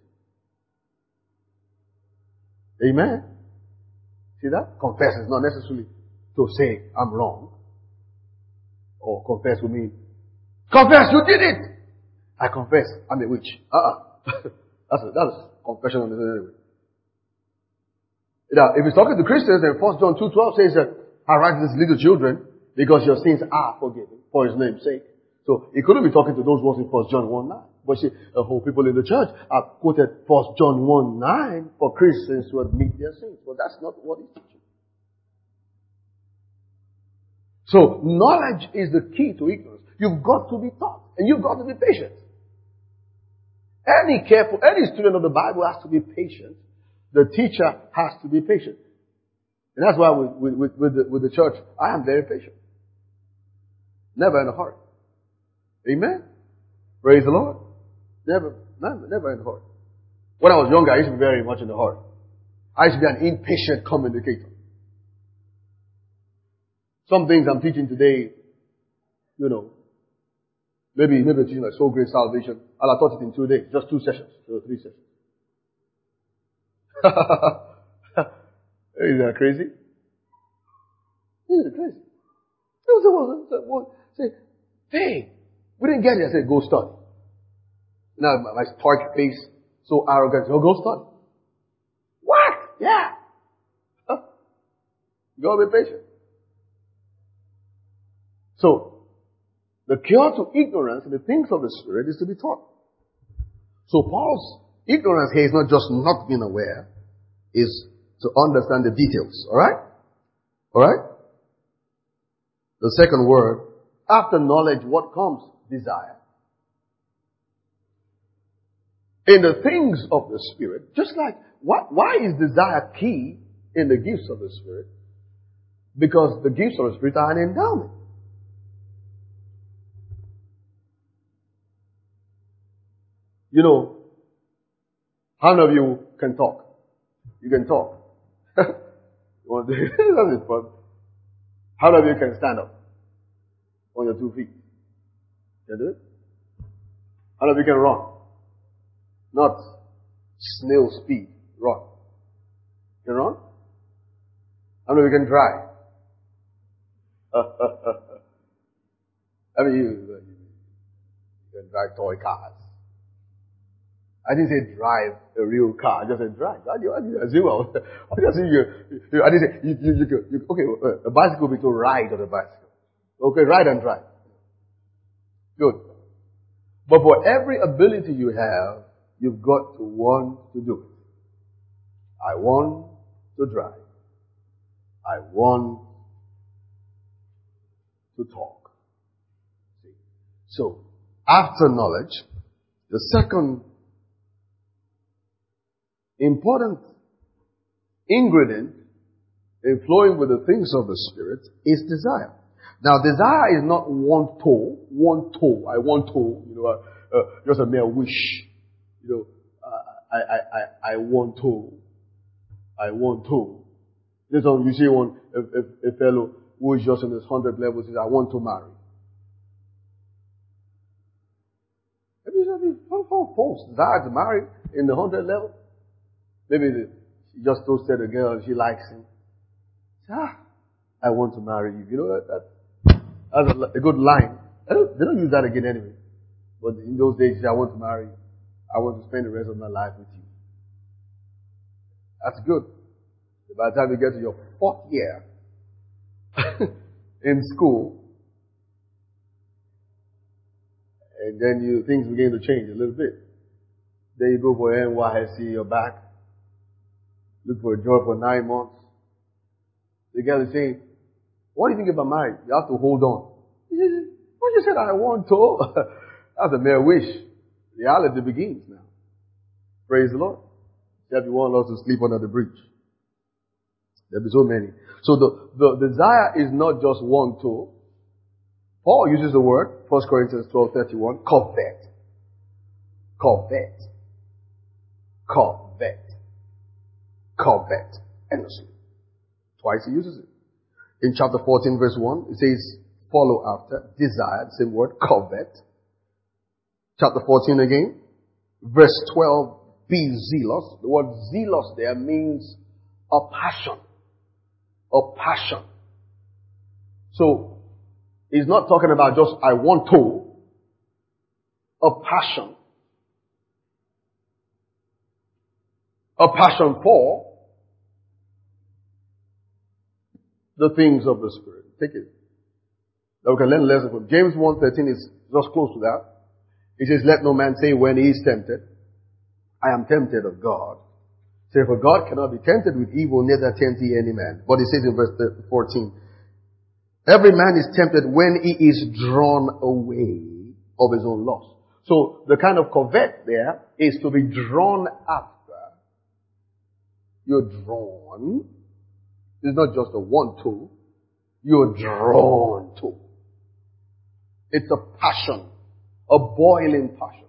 Amen. See that? Confess is not necessarily to say I'm wrong. Or confess with me. Confess, you did it! I confess, I'm a witch. That's confession on the anyway. Now, if he's talking to Christians, then 1 John 2:12 says that I write this little children because your sins are forgiven for his name's sake. So he couldn't be talking to those ones in 1 John 1:9. But see, the whole people in the church have quoted 1 John 1:9 for Christians to admit their sins. But that's not what he's teaching. So knowledge is the key to ignorance. You've got to be taught. And you've got to be patient. Any student of the Bible has to be patient. The teacher has to be patient. And that's why with the church, I am very patient. Never in a hurry. Amen? Praise the Lord. Never in a hurry. When I was younger, I used to be very much in a hurry. I used to be an impatient communicator. Some things I'm teaching today, maybe teaching like soul grace salvation. I taught it in 2 days, just 2 sessions, 3 sessions. Is that crazy? Is it crazy? Someone say, hey, we didn't get it. I said, go study. Now my stark face, so arrogant, go study. What? Yeah. You gotta be patient. So, the cure to ignorance in the things of the Spirit is to be taught. So Paul's ignorance here is not just not being aware, is to understand the details. Alright? Alright? The second word, after knowledge, what comes? Desire. In the things of the Spirit, just like, why is desire key in the gifts of the Spirit? Because the gifts of the Spirit are an endowment. How many of you can talk? You can talk. That's fun. How many of you can stand up on your 2 feet? Can you do it? How many of you can run? Not snail speed, run. Can you run? How many of you can drive? You can drive toy cars. I didn't say drive a real car. I just said drive. I didn't assume okay, a bicycle would be to ride on a bicycle. Okay, ride and drive. Good. But for every ability you have, you've got to want to do it. I want to drive. I want to talk. See? So, after knowledge, the second important ingredient in flowing with the things of the Spirit is desire. Now, desire is not want to, I want to, just a mere wish. I want to. This one, you see a fellow who is just in his 100 levels says, I want to marry. Some folks desire to marry in the 100 level. Maybe she just told a girl and she likes him. Say, I want to marry you. You know that's a good line. They don't use that again anyway. But in those days, she said, I want to marry you. I want to spend the rest of my life with you. That's good. By the time you get to your 4th year in school, and then things begin to change a little bit. Then you go for NYSC, you're back. Look for a job for 9 months. The girl is saying, what do you think about marriage? You have to hold on. He says, what you said I want to? That's a mere wish. Reality begins now. Praise the Lord. If you want us to sleep under the bridge. There'll be so many. So the desire is not just want to. Paul uses the word, 1 Corinthians 12:31, covet. Covet. Covet. Covet. Endlessly. Twice he uses it. In chapter 14 verse 1, it says, follow after, desire, same word, covet. Chapter 14 again, verse 12, be zealous. The word zealous there means a passion. A passion. So, he's not talking about just, I want to. A passion. A passion for the things of the Spirit. Take it. Now we can learn a lesson from James 1:13 is just close to that. It says, let no man say when he is tempted, I am tempted of God. Say, for God cannot be tempted with evil, neither tempt he any man. But it says in verse 14, every man is tempted when he is drawn away of his own lust. So the kind of covet there is to be drawn after. You're drawn. It's not just a want to. You're drawn to. It's a passion. A boiling passion.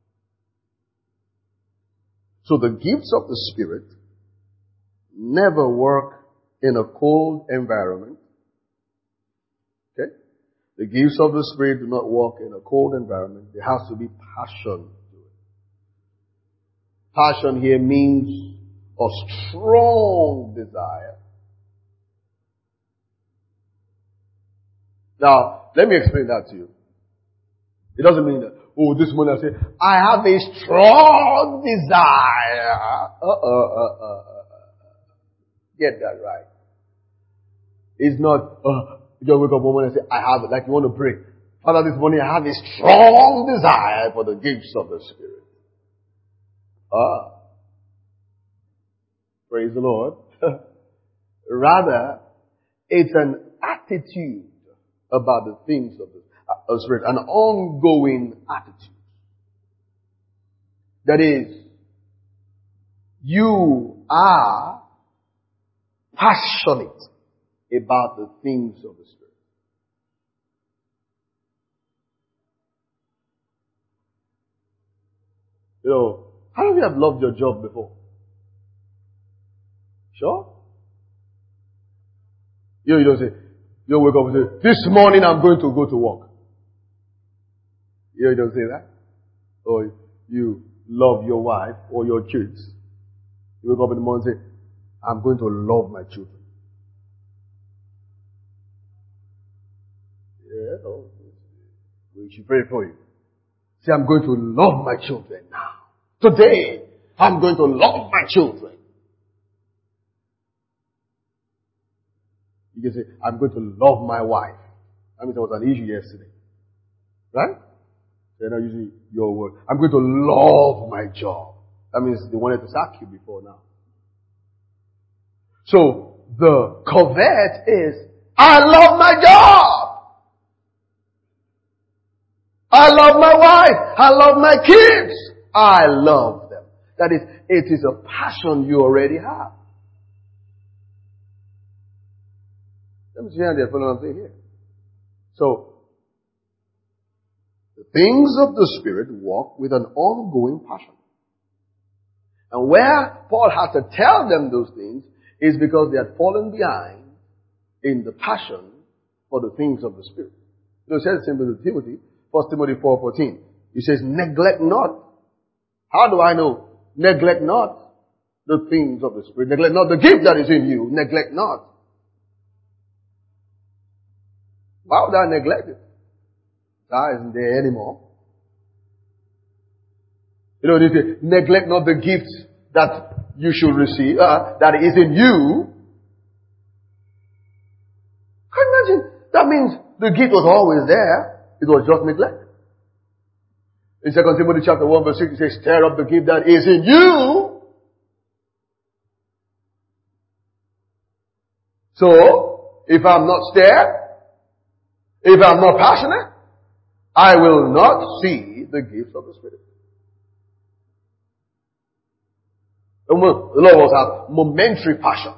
So the gifts of the Spirit never work in a cold environment. Okay? The gifts of the Spirit do not work in a cold environment. There has to be passion to it. Passion here means a strong desire. Now, let me explain that to you. It doesn't mean that, oh, this morning I say, I have a strong desire. Get that right. It's not, you just wake up one morning and say, I have it, like you want to pray. Father, this morning I have a strong desire for the gifts of the Spirit. Praise the Lord. Rather, it's an attitude about the things of the Spirit, an ongoing attitude. That is, you are passionate about the things of the Spirit. You know, how many of you have loved your job before? Sure? You don't say, you wake up and say, this morning I'm going to go to work. You don't say that. Or you love your wife or your kids. You wake up in the morning and say, I'm going to love my children. Yeah, oh, we should pray for you. Say, I'm going to love my children now. Today, I'm going to love my children. You can say, I'm going to love my wife. I mean, there was an issue yesterday. Right? They're not using your word. I'm going to love my job. That means they wanted to sack you before now. So, the covet is, I love my job. I love my wife. I love my kids. I love them. That is, it is a passion you already have. Let me see how they're following what I'm saying here. So, the things of the Spirit walk with an ongoing passion. And where Paul had to tell them those things is because they had fallen behind in the passion for the things of the Spirit. You know, it says simply to Timothy, 1 Timothy 4:14. He says, neglect not. How do I know? Neglect not the things of the Spirit. Neglect not the gift that is in you. Neglect not. Why would I neglect it? That isn't there anymore. You know, they say, neglect not the gifts that you should receive, that is in you. Can you imagine? That means the gift was always there. It was just neglect. In 2 Timothy chapter 1 verse 6, it says, stir up the gift that is in you. So, if I'm not stirred, if I'm not passionate, I will not see the gifts of the Spirit. A lot of us have momentary passion.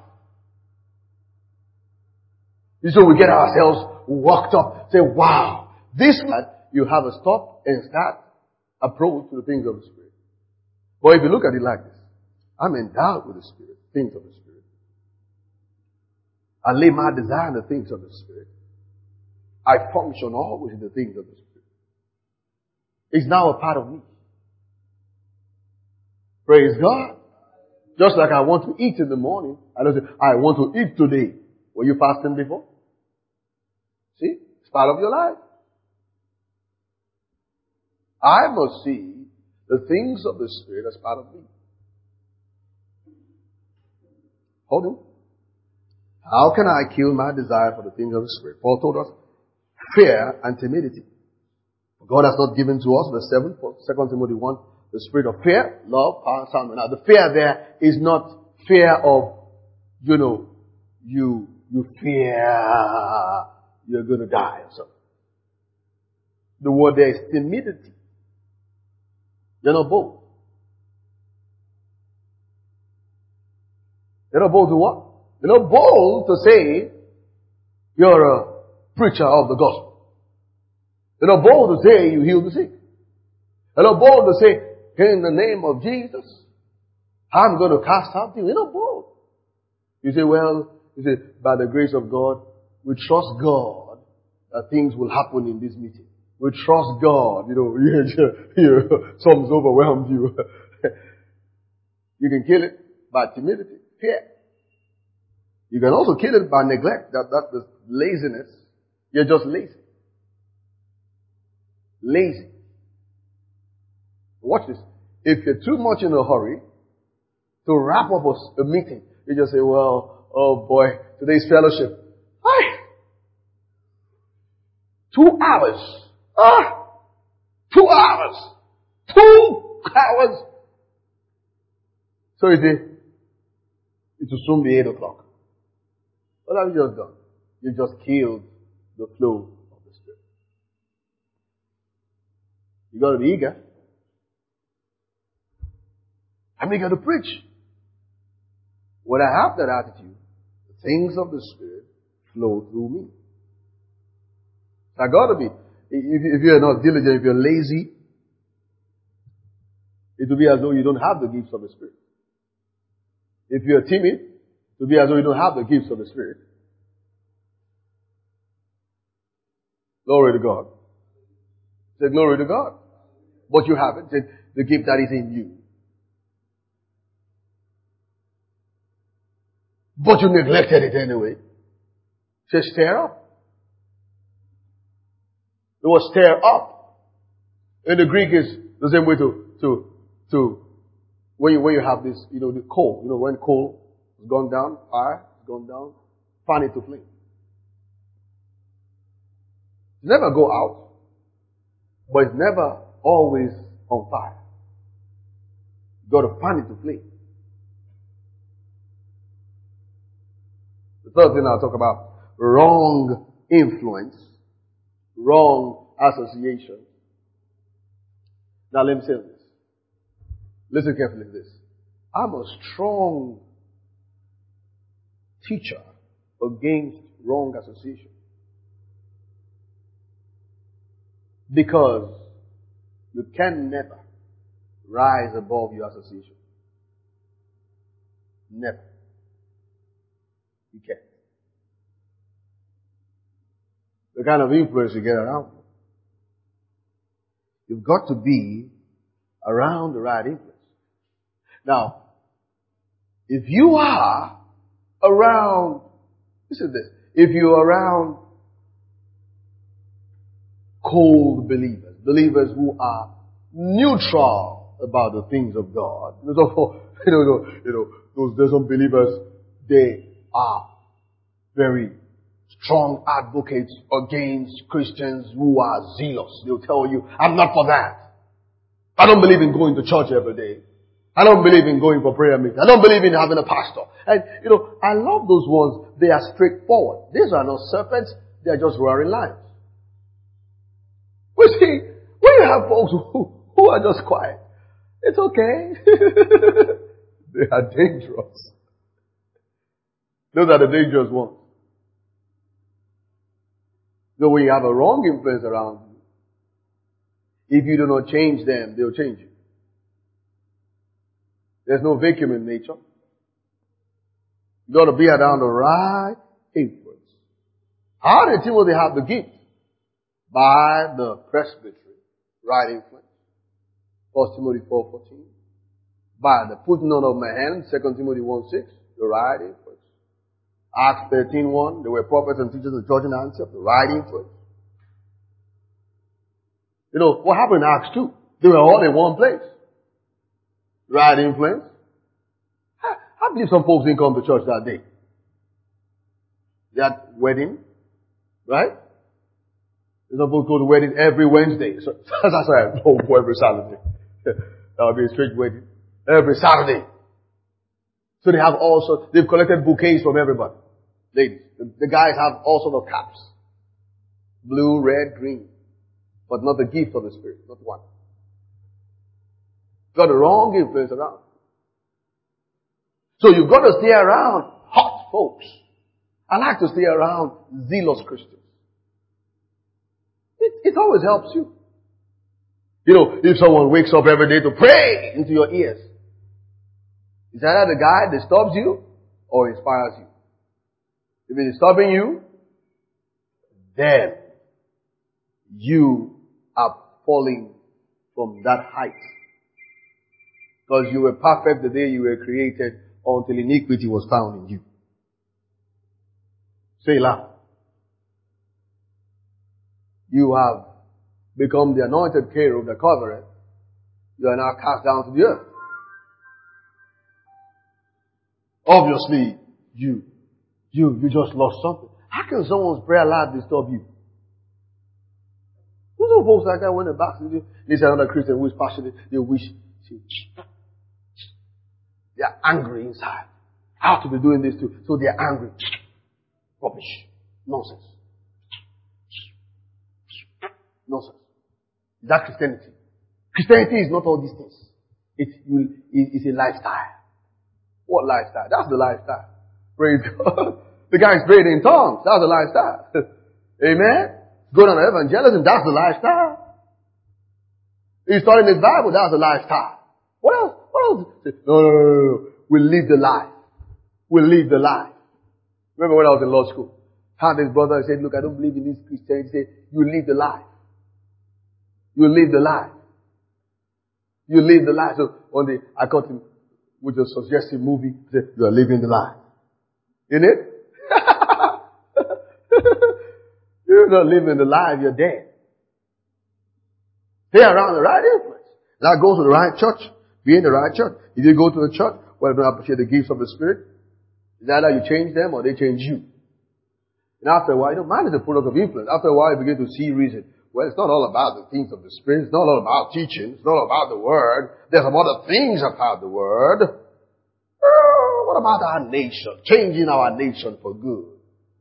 So we get ourselves worked up. Say, wow, this man, you have a stop and start approach to the things of the Spirit. But if you look at it like this, I'm endowed with the Spirit, things of the Spirit. I lay my desire in the things of the Spirit. I function always in the things of the Spirit. It's now a part of me. Praise God. Just like I want to eat in the morning, I don't say, I want to eat today. Were you fasting before? See? It's part of your life. I must see the things of the Spirit as part of me. Hold on. How can I kill my desire for the things of the Spirit? Paul told us, fear and timidity. God has not given to us, verse 7, 2 Timothy 1, the spirit of fear, love, power, and sound. Now, the fear there is not fear of, you fear you're going to die or something. The word there is timidity. You're not bold. You're not bold to what? You're not bold to say you're a preacher of the gospel. You're not bold to say you heal the sick. You're not bold to say, in the name of Jesus, I'm going to cast out demons. You're not bold. You say, by the grace of God, we trust God that things will happen in this meeting. We trust God. Something's overwhelmed you. You can kill it by timidity, fear. You can also kill it by neglect, that laziness. You're just lazy. Lazy. Watch this. If you're too much in a hurry to wrap up a meeting, you just say, well, oh boy, today's fellowship. 2 hours. 2 hours. 2 hours. So you say, it will soon be 8 o'clock. What have you just done? You just killed the flow of the Spirit. You got to be eager. I'm eager to preach. When I have that attitude, the things of the Spirit flow through me. I got to be. If you're not diligent, if you're lazy, it will be as though you don't have the gifts of the Spirit. If you're timid, it will be as though you don't have the gifts of the Spirit. Glory to God. Say glory to God. But you have it. Say the gift that is in you. But you neglected it anyway. Say stir up. The word stir up in the Greek is the same way to when you have this, the coal. When coal has gone down, fire has gone down, fan it to flame. It's never go out, but it's never always on fire. You got to fan it to flame. The third thing I'll talk about, wrong influence, wrong association. Now let me say this. Listen carefully to this. I'm a strong teacher against wrong association. Because you can never rise above your association. Never. You can't. The kind of influence you get around you. You've got to be around the right influence. Now, if you are around, listen to this, if you're around cold believers, believers who are neutral about the things of God, those unbelievers, they are very strong advocates against Christians who are zealous. They'll tell you, I'm not for that. I don't believe in going to church every day. I don't believe in going for prayer meetings. I don't believe in having a pastor. And, I love those ones. They are straightforward. These are not serpents. They are just roaring lions. We see, when you have folks who are just quiet, it's okay. They are dangerous. Those are the dangerous ones. So when you have a wrong influence around you, if you do not change them, they'll change you. There's no vacuum in nature. You got to be around the right influence. How did Timothy have the gift? By the presbytery, right influence. 1 Timothy 4:14. By the putting on of my hand, 2 Timothy 1:6, the right influence. Acts 13:1, there were prophets and teachers in the church in Antioch, the right influence. What happened in Acts 2? They were all in one place. Right influence. I believe some folks didn't come to church that day. That wedding, right? Some folks go to weddings every Wednesday. So that's why I go every Saturday. That would be a strange wedding. Every Saturday. So they've collected bouquets from everybody. Ladies, the guys have all sorts of caps. Blue, red, green. But not the gift of the Spirit. Not one. Got the wrong influence around. So you've got to stay around hot folks. I like to stay around zealous Christians. It always helps you. If someone wakes up every day to pray into your ears, is that the guy that disturbs you or inspires you? If it's disturbing you, then you are falling from that height. Because you were perfect the day you were created until iniquity was found in you. Say loud. You have become the anointed cherub that covereth. You are now cast down to the earth. Obviously, you just lost something. How can someone's prayer life disturb you? Who's some folks like that when they back to you? There's another Christian who is passionate. They wish. They are angry inside. I have to be doing this too. So they are angry. Rubbish. Nonsense. Nonsense. Is that Christianity? Christianity is not all these things. It's a lifestyle. What lifestyle? That's the lifestyle. Praise God. The guy is praying in tongues. That's the lifestyle. Amen? Going on evangelism. That's the lifestyle. He's studying his Bible. That's the lifestyle. What else? What else? No. We live the life. We live the life. Remember when I was in law school? Had this brother said, look, I don't believe in this Christianity. He said, you live the life. You live the life. You live the life. So one day I caught him with a suggestive movie. He said, you are living the life. In it? You're not living the life, you're dead. Stay around the right influence. Now go to the right church. Be in the right church. If you go to the church where they don't appreciate the gifts of the Spirit, it's either you change them or they change you. And after a while, man is a product of influence. After a while, you begin to see reason. Well, it's not all about the things of the Spirit. It's not all about teaching. It's not all about the Word. There's some other things about the Word. What about our nation? Changing our nation for good.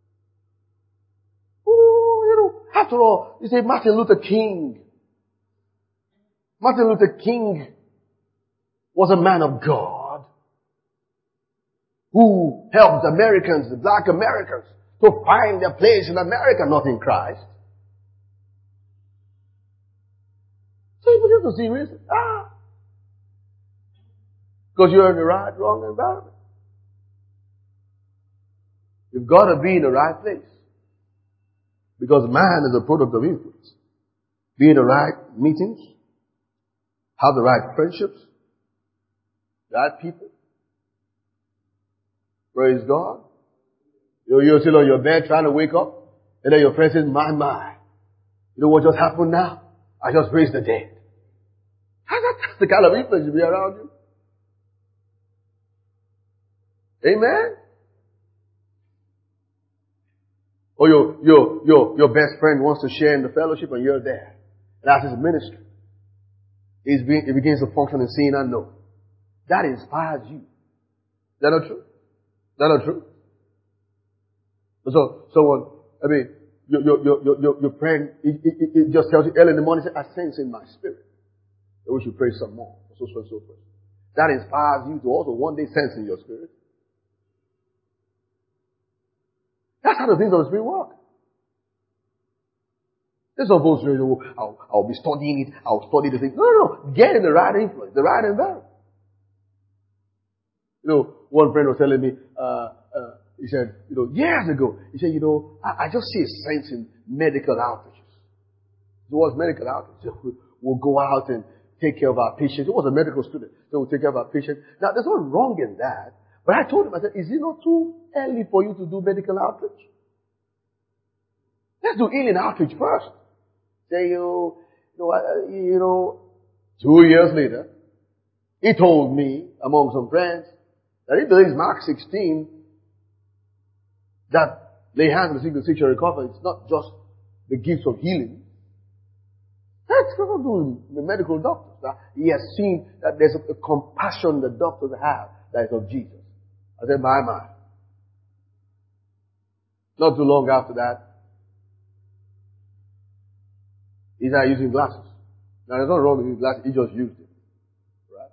After all, you say Martin Luther King. Martin Luther King was a man of God who helped Americans, the black Americans, to find their place in America, not in Christ. So you begin to see reason. Because you're in the wrong environment. You've got to be in the right place. Because man is a product of influence. Be in the right meetings. Have the right friendships. Right people. Praise God. You're still on your bed trying to wake up. And then your friend says, my. You know what just happened now? I just raised the dead. That's the kind of influence you be around you. Amen? Or your best friend wants to share in the fellowship and you're there. And that's his ministry. He begins to function in seeing unknown. that inspires you. Is that not true? Is that not true? So someone, your friend, it just tells you early in the morning, I sense in my spirit that we should pray some more. So forth. That inspires you to also one day sense in your spirit. That's how the things of the spirit work. There's no folks saying, I'll be studying it, I'll study the thing. No. Get in the right influence, the right environment. One friend was telling me, he said, years ago, he said, I just see a sense in medical outreaches. It was medical outreach. We'll go out and take care of our patients. He was a medical student, so we'll take care of our patients. Now, there's nothing wrong in that. But I told him, I said, is it not too early for you to do medical outreach? Let's do healing outreach first. Say, 2 years later, he told me, among some friends, that he believes Mark 16, that lay hands on the sick and sick shall recover. It's not just the gifts of healing. That's what do the medical doctors. He has seen that there's a compassion the doctors have that is of Jesus. I said, my. Not too long after that, he started using glasses. Now, there's nothing wrong with his glasses. He just used it. Right?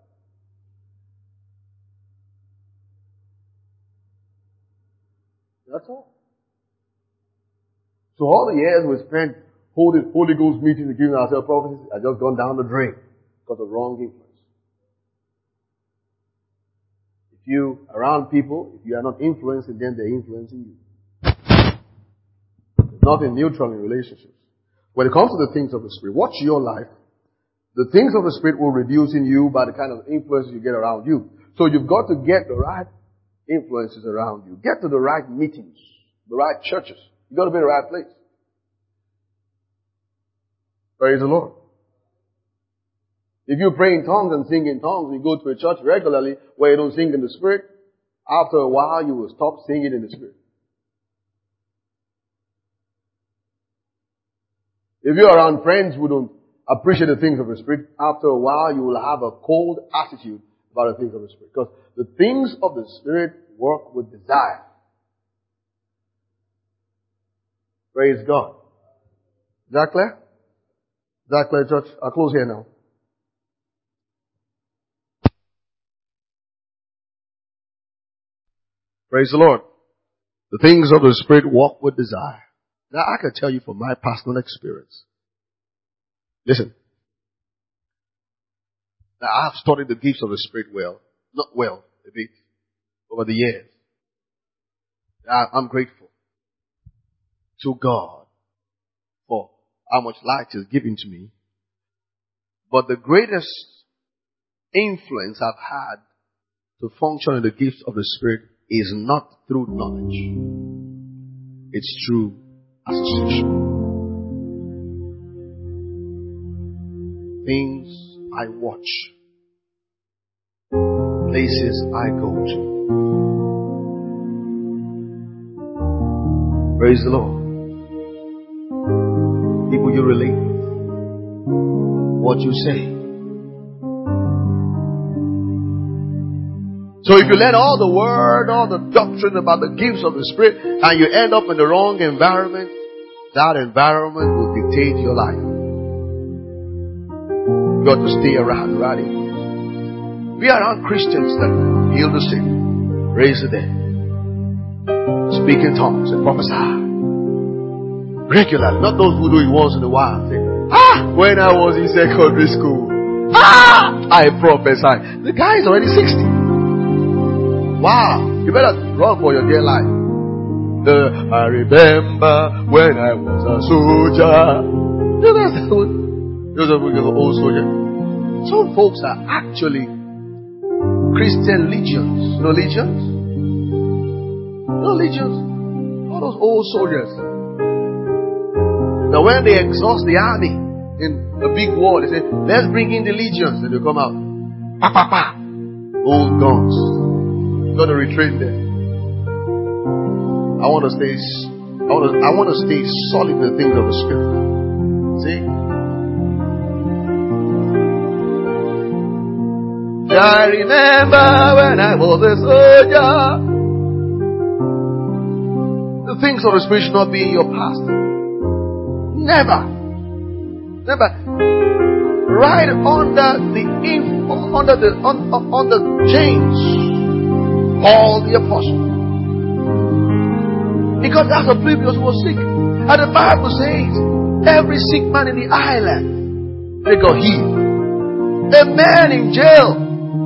That's all. So all the years we spent holding Holy Ghost meetings and giving ourselves prophecies have just gone down the drain because of wrong influence. If you are around people, if you are not influencing them, they're influencing you. There's nothing neutral in relationships. When it comes to the things of the Spirit, watch your life. The things of the Spirit will reduce in you by the kind of influences you get around you. So you've got to get the right influences around you. Get to the right meetings, the right churches. You've got to be in the right place. Praise the Lord. If you pray in tongues and sing in tongues, and you go to a church regularly where you don't sing in the Spirit, after a while you will stop singing in the Spirit. If you're around friends who don't appreciate the things of the Spirit, after a while you will have a cold attitude about the things of the Spirit. Because the things of the Spirit work with desire. Praise God. Is that clear? Is that clear, church? I'll close here now. Praise the Lord. The things of the Spirit walk with desire. Now I can tell you from my personal experience. Listen. Now I have studied the gifts of the Spirit a bit, over the years. I'm grateful to God for how much light He has given to me. But the greatest influence I've had to function in the gifts of the Spirit is not through knowledge. It's through association. Things I watch. Places I go to. Praise the Lord. People you relate with. What you say. So if you learn all the word, all the doctrine about the gifts of the Spirit, and you end up in the wrong environment, that environment will dictate your life. You got to stay around the right influence. We are around Christians that heal the sick, raise the dead, speak in tongues and prophesy regularly. Not those who do it once in a while. Say, when I was in secondary school, I prophesied. The guy is already 60. Wow, you better run for your dear life. I remember when I was a soldier. Those are old soldiers. Some folks are actually Christian legions. You know legions? You know legions? All those old soldiers. Now when they exhaust the army in a big war, they say, let's bring in the legions. And they come out. Pa, pa, pa. Old guns. Got to retrain them. I want to stay solid in the things of the Spirit. See? I remember when I was a soldier. The things of the Spirit should not be in your past. Never. Never. Right under the chains, Paul the apostle. Because that's the previous was sick. And the Bible says, every sick man in the island, they got healed. A man in jail.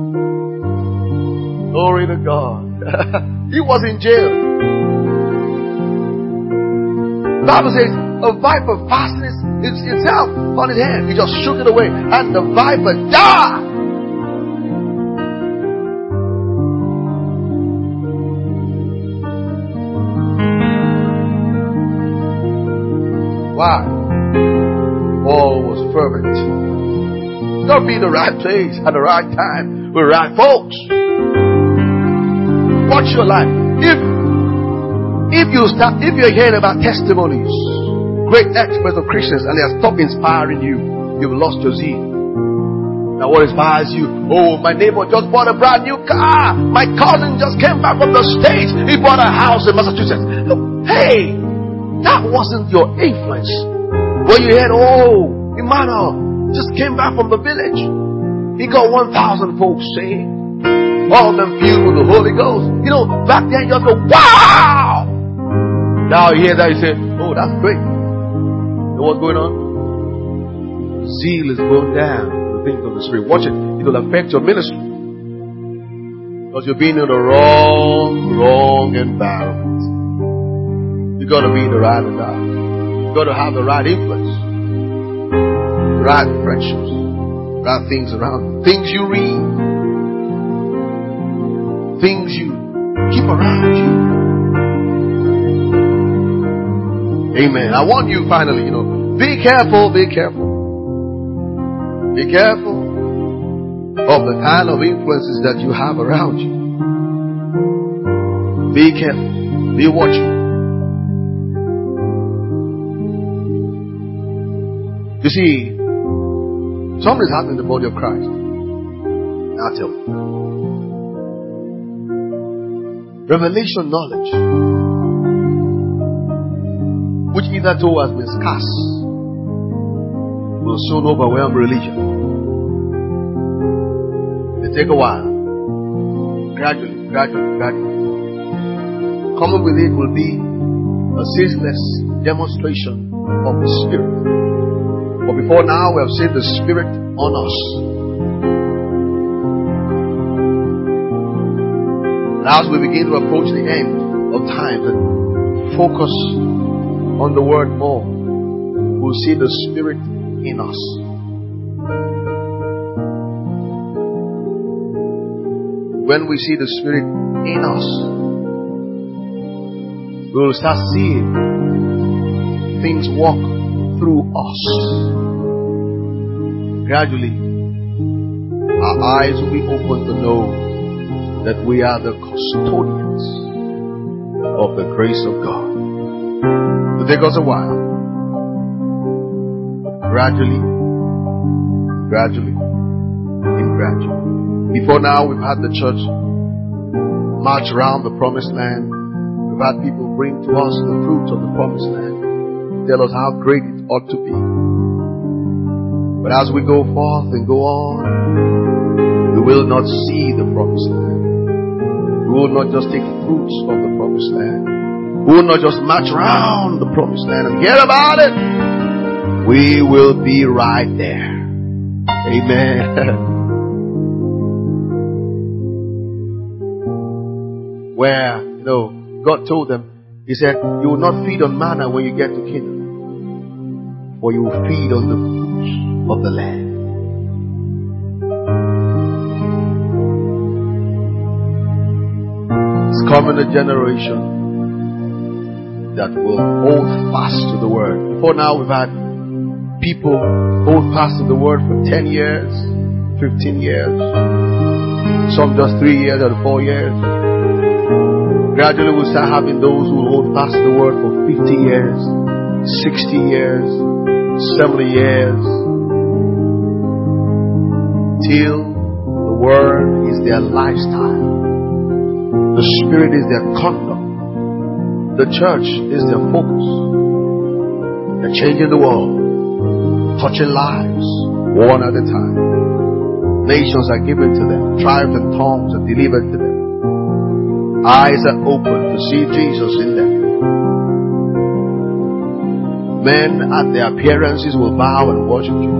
Glory to God. He was in jail. The Bible says, a viper fastened itself on his hand. He just shook it away. And the viper died. Why? Paul was fervent. Don't be in the right place at the right time with right folks. Watch your life. If you're hearing about testimonies, great experts of Christians, and they have stopped inspiring you, you've lost your zeal. Now what inspires you? Oh, my neighbor just bought a brand new car. My cousin just came back from the States. He bought a house in Massachusetts. Look, hey, that wasn't your influence. When you heard, oh, Emmanuel just came back from the village. He got 1,000 folks saved. All of them filled with the Holy Ghost. You know, back then you just go, wow! Now you hear that, you say, oh, that's great. You know what's going on? Zeal is going down to the things of the Spirit. Watch it. It will affect your ministry. Because you're being in the wrong environment. You got to be in the right environment. You got to have the right influence. The right friendships. Right things around you. Things you read. Things you keep around you. Amen. I want you finally, be careful. Be careful of the kind of influences that you have around you. Be careful. Be watching. You see, something is happening in the body of Christ. I'll tell you. Revelation knowledge, which hitherto has been scarce, will soon overwhelm religion. It take a while. Gradually. Coming with it will be a ceaseless demonstration of the Spirit. But before now, we have seen the Spirit on us. And as we begin to approach the end of time and focus on the Word more, we'll see the Spirit in us. When we see the Spirit in us, we will start seeing things walk through us. Gradually, our eyes will be open to know that we are the custodians of the grace of God. It will take us a while, but gradually. Before now, we've had the church march around the promised land. We've had people bring to us the fruits of the promised land, tell us how great it ought to be. But as we go forth and go on, we will not see the promised land. We will not just take fruits of the promised land. We will not just march around the promised land and hear about it. We will be right there. Amen. Where, God told them, He said, you will not feed on manna when you get to Canaan, for you will feed on the fruits of the land. It's coming a generation that will hold fast to the Word. Before now, we've had people hold fast to the Word for 10 years, 15 years, some just 3 years or 4 years. Gradually we'll start having those who will hold fast to the Word for 50 years, 60 years, 70 years, till the Word is their lifestyle. The Spirit is their conduct. The church is their focus. They're changing the world, touching lives, one at a time. Nations are given to them. Tribes and tongues are delivered to them. Eyes are open to see Jesus in them. Men at their appearances will bow and worship you.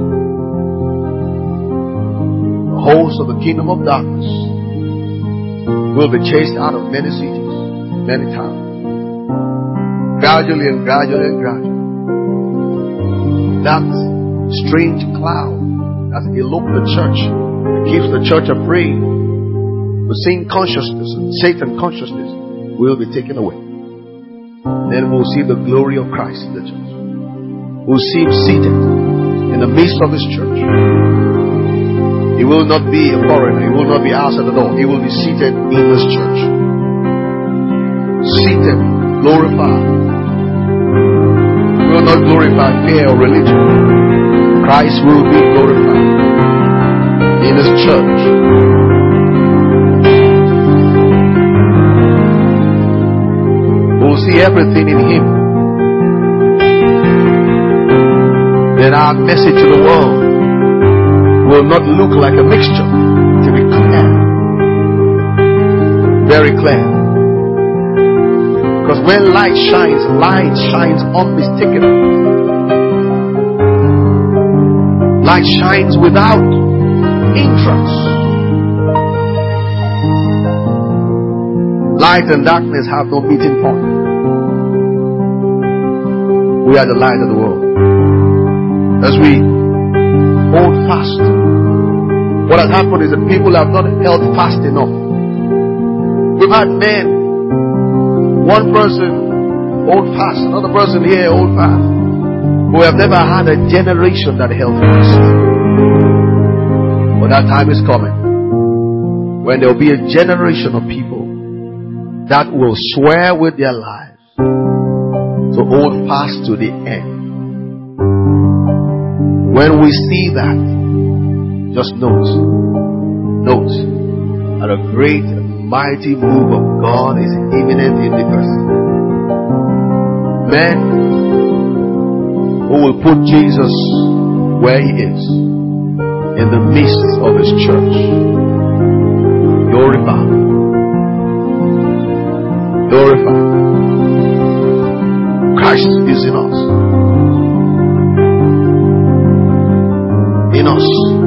The host of the kingdom of darkness will be chased out of many cities, many towns. Gradually and gradually and gradually. That strange cloud that eloped the church and keeps the church afraid, the sin consciousness and Satan consciousness will be taken away. Then we'll see the glory of Christ in the church. We'll see him seated in the midst of his church. He will not be a foreigner. He will not be outside the door. He will be seated in this church. Seated, glorified. He will not glorify fear or religion. Christ will be glorified in his church. We'll see everything in him. Then our message to the world will not look like a mixture. It will be clear. Very clear. Because when light shines unmistakably. Light shines without hindrance. Light and darkness have no meeting point. We are the light of the world. As we hold fast, what has happened is that people have not held fast enough. We've had men, one person hold fast, another person here hold fast. We have never had a generation that held fast. But that time is coming when there will be a generation of people that will swear with their lives to hold fast to the end. When we see that, just note that a great and mighty move of God is imminent in the person. Men who will put Jesus where he is, in the midst of his church. Glorified. Christ is in us. In us.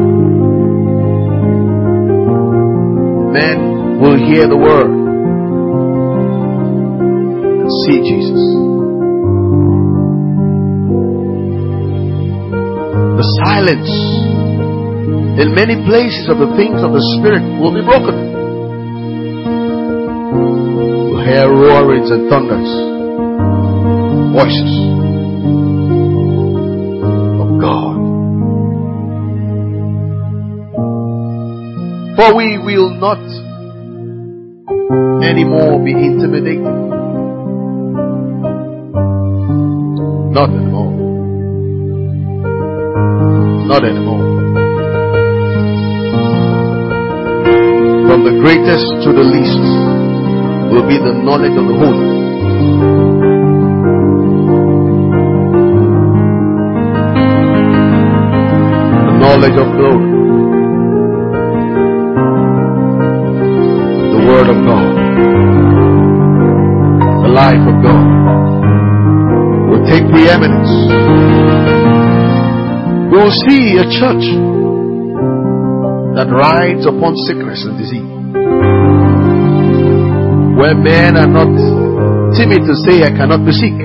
Men will hear the word and see Jesus. The silence in many places of the things of the Spirit will be broken. We'll hear roarings and thunders, voices of God. For we will not anymore be intimidated. Not anymore. Not anymore. From the greatest to the least will be the knowledge of the holy. The knowledge of glory. The word of God. The life of God will take preeminence. We will see a church that rides upon sickness and disease. Where men are not timid to say, I cannot be sick.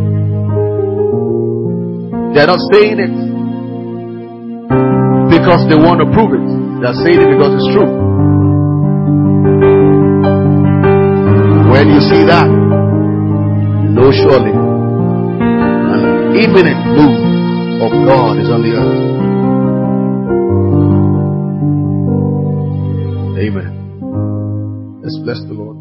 They are not saying it because they want to prove it. They are saying it because it's true. When you see that, know surely an imminent move of God is on the earth. Amen. Let's bless the Lord.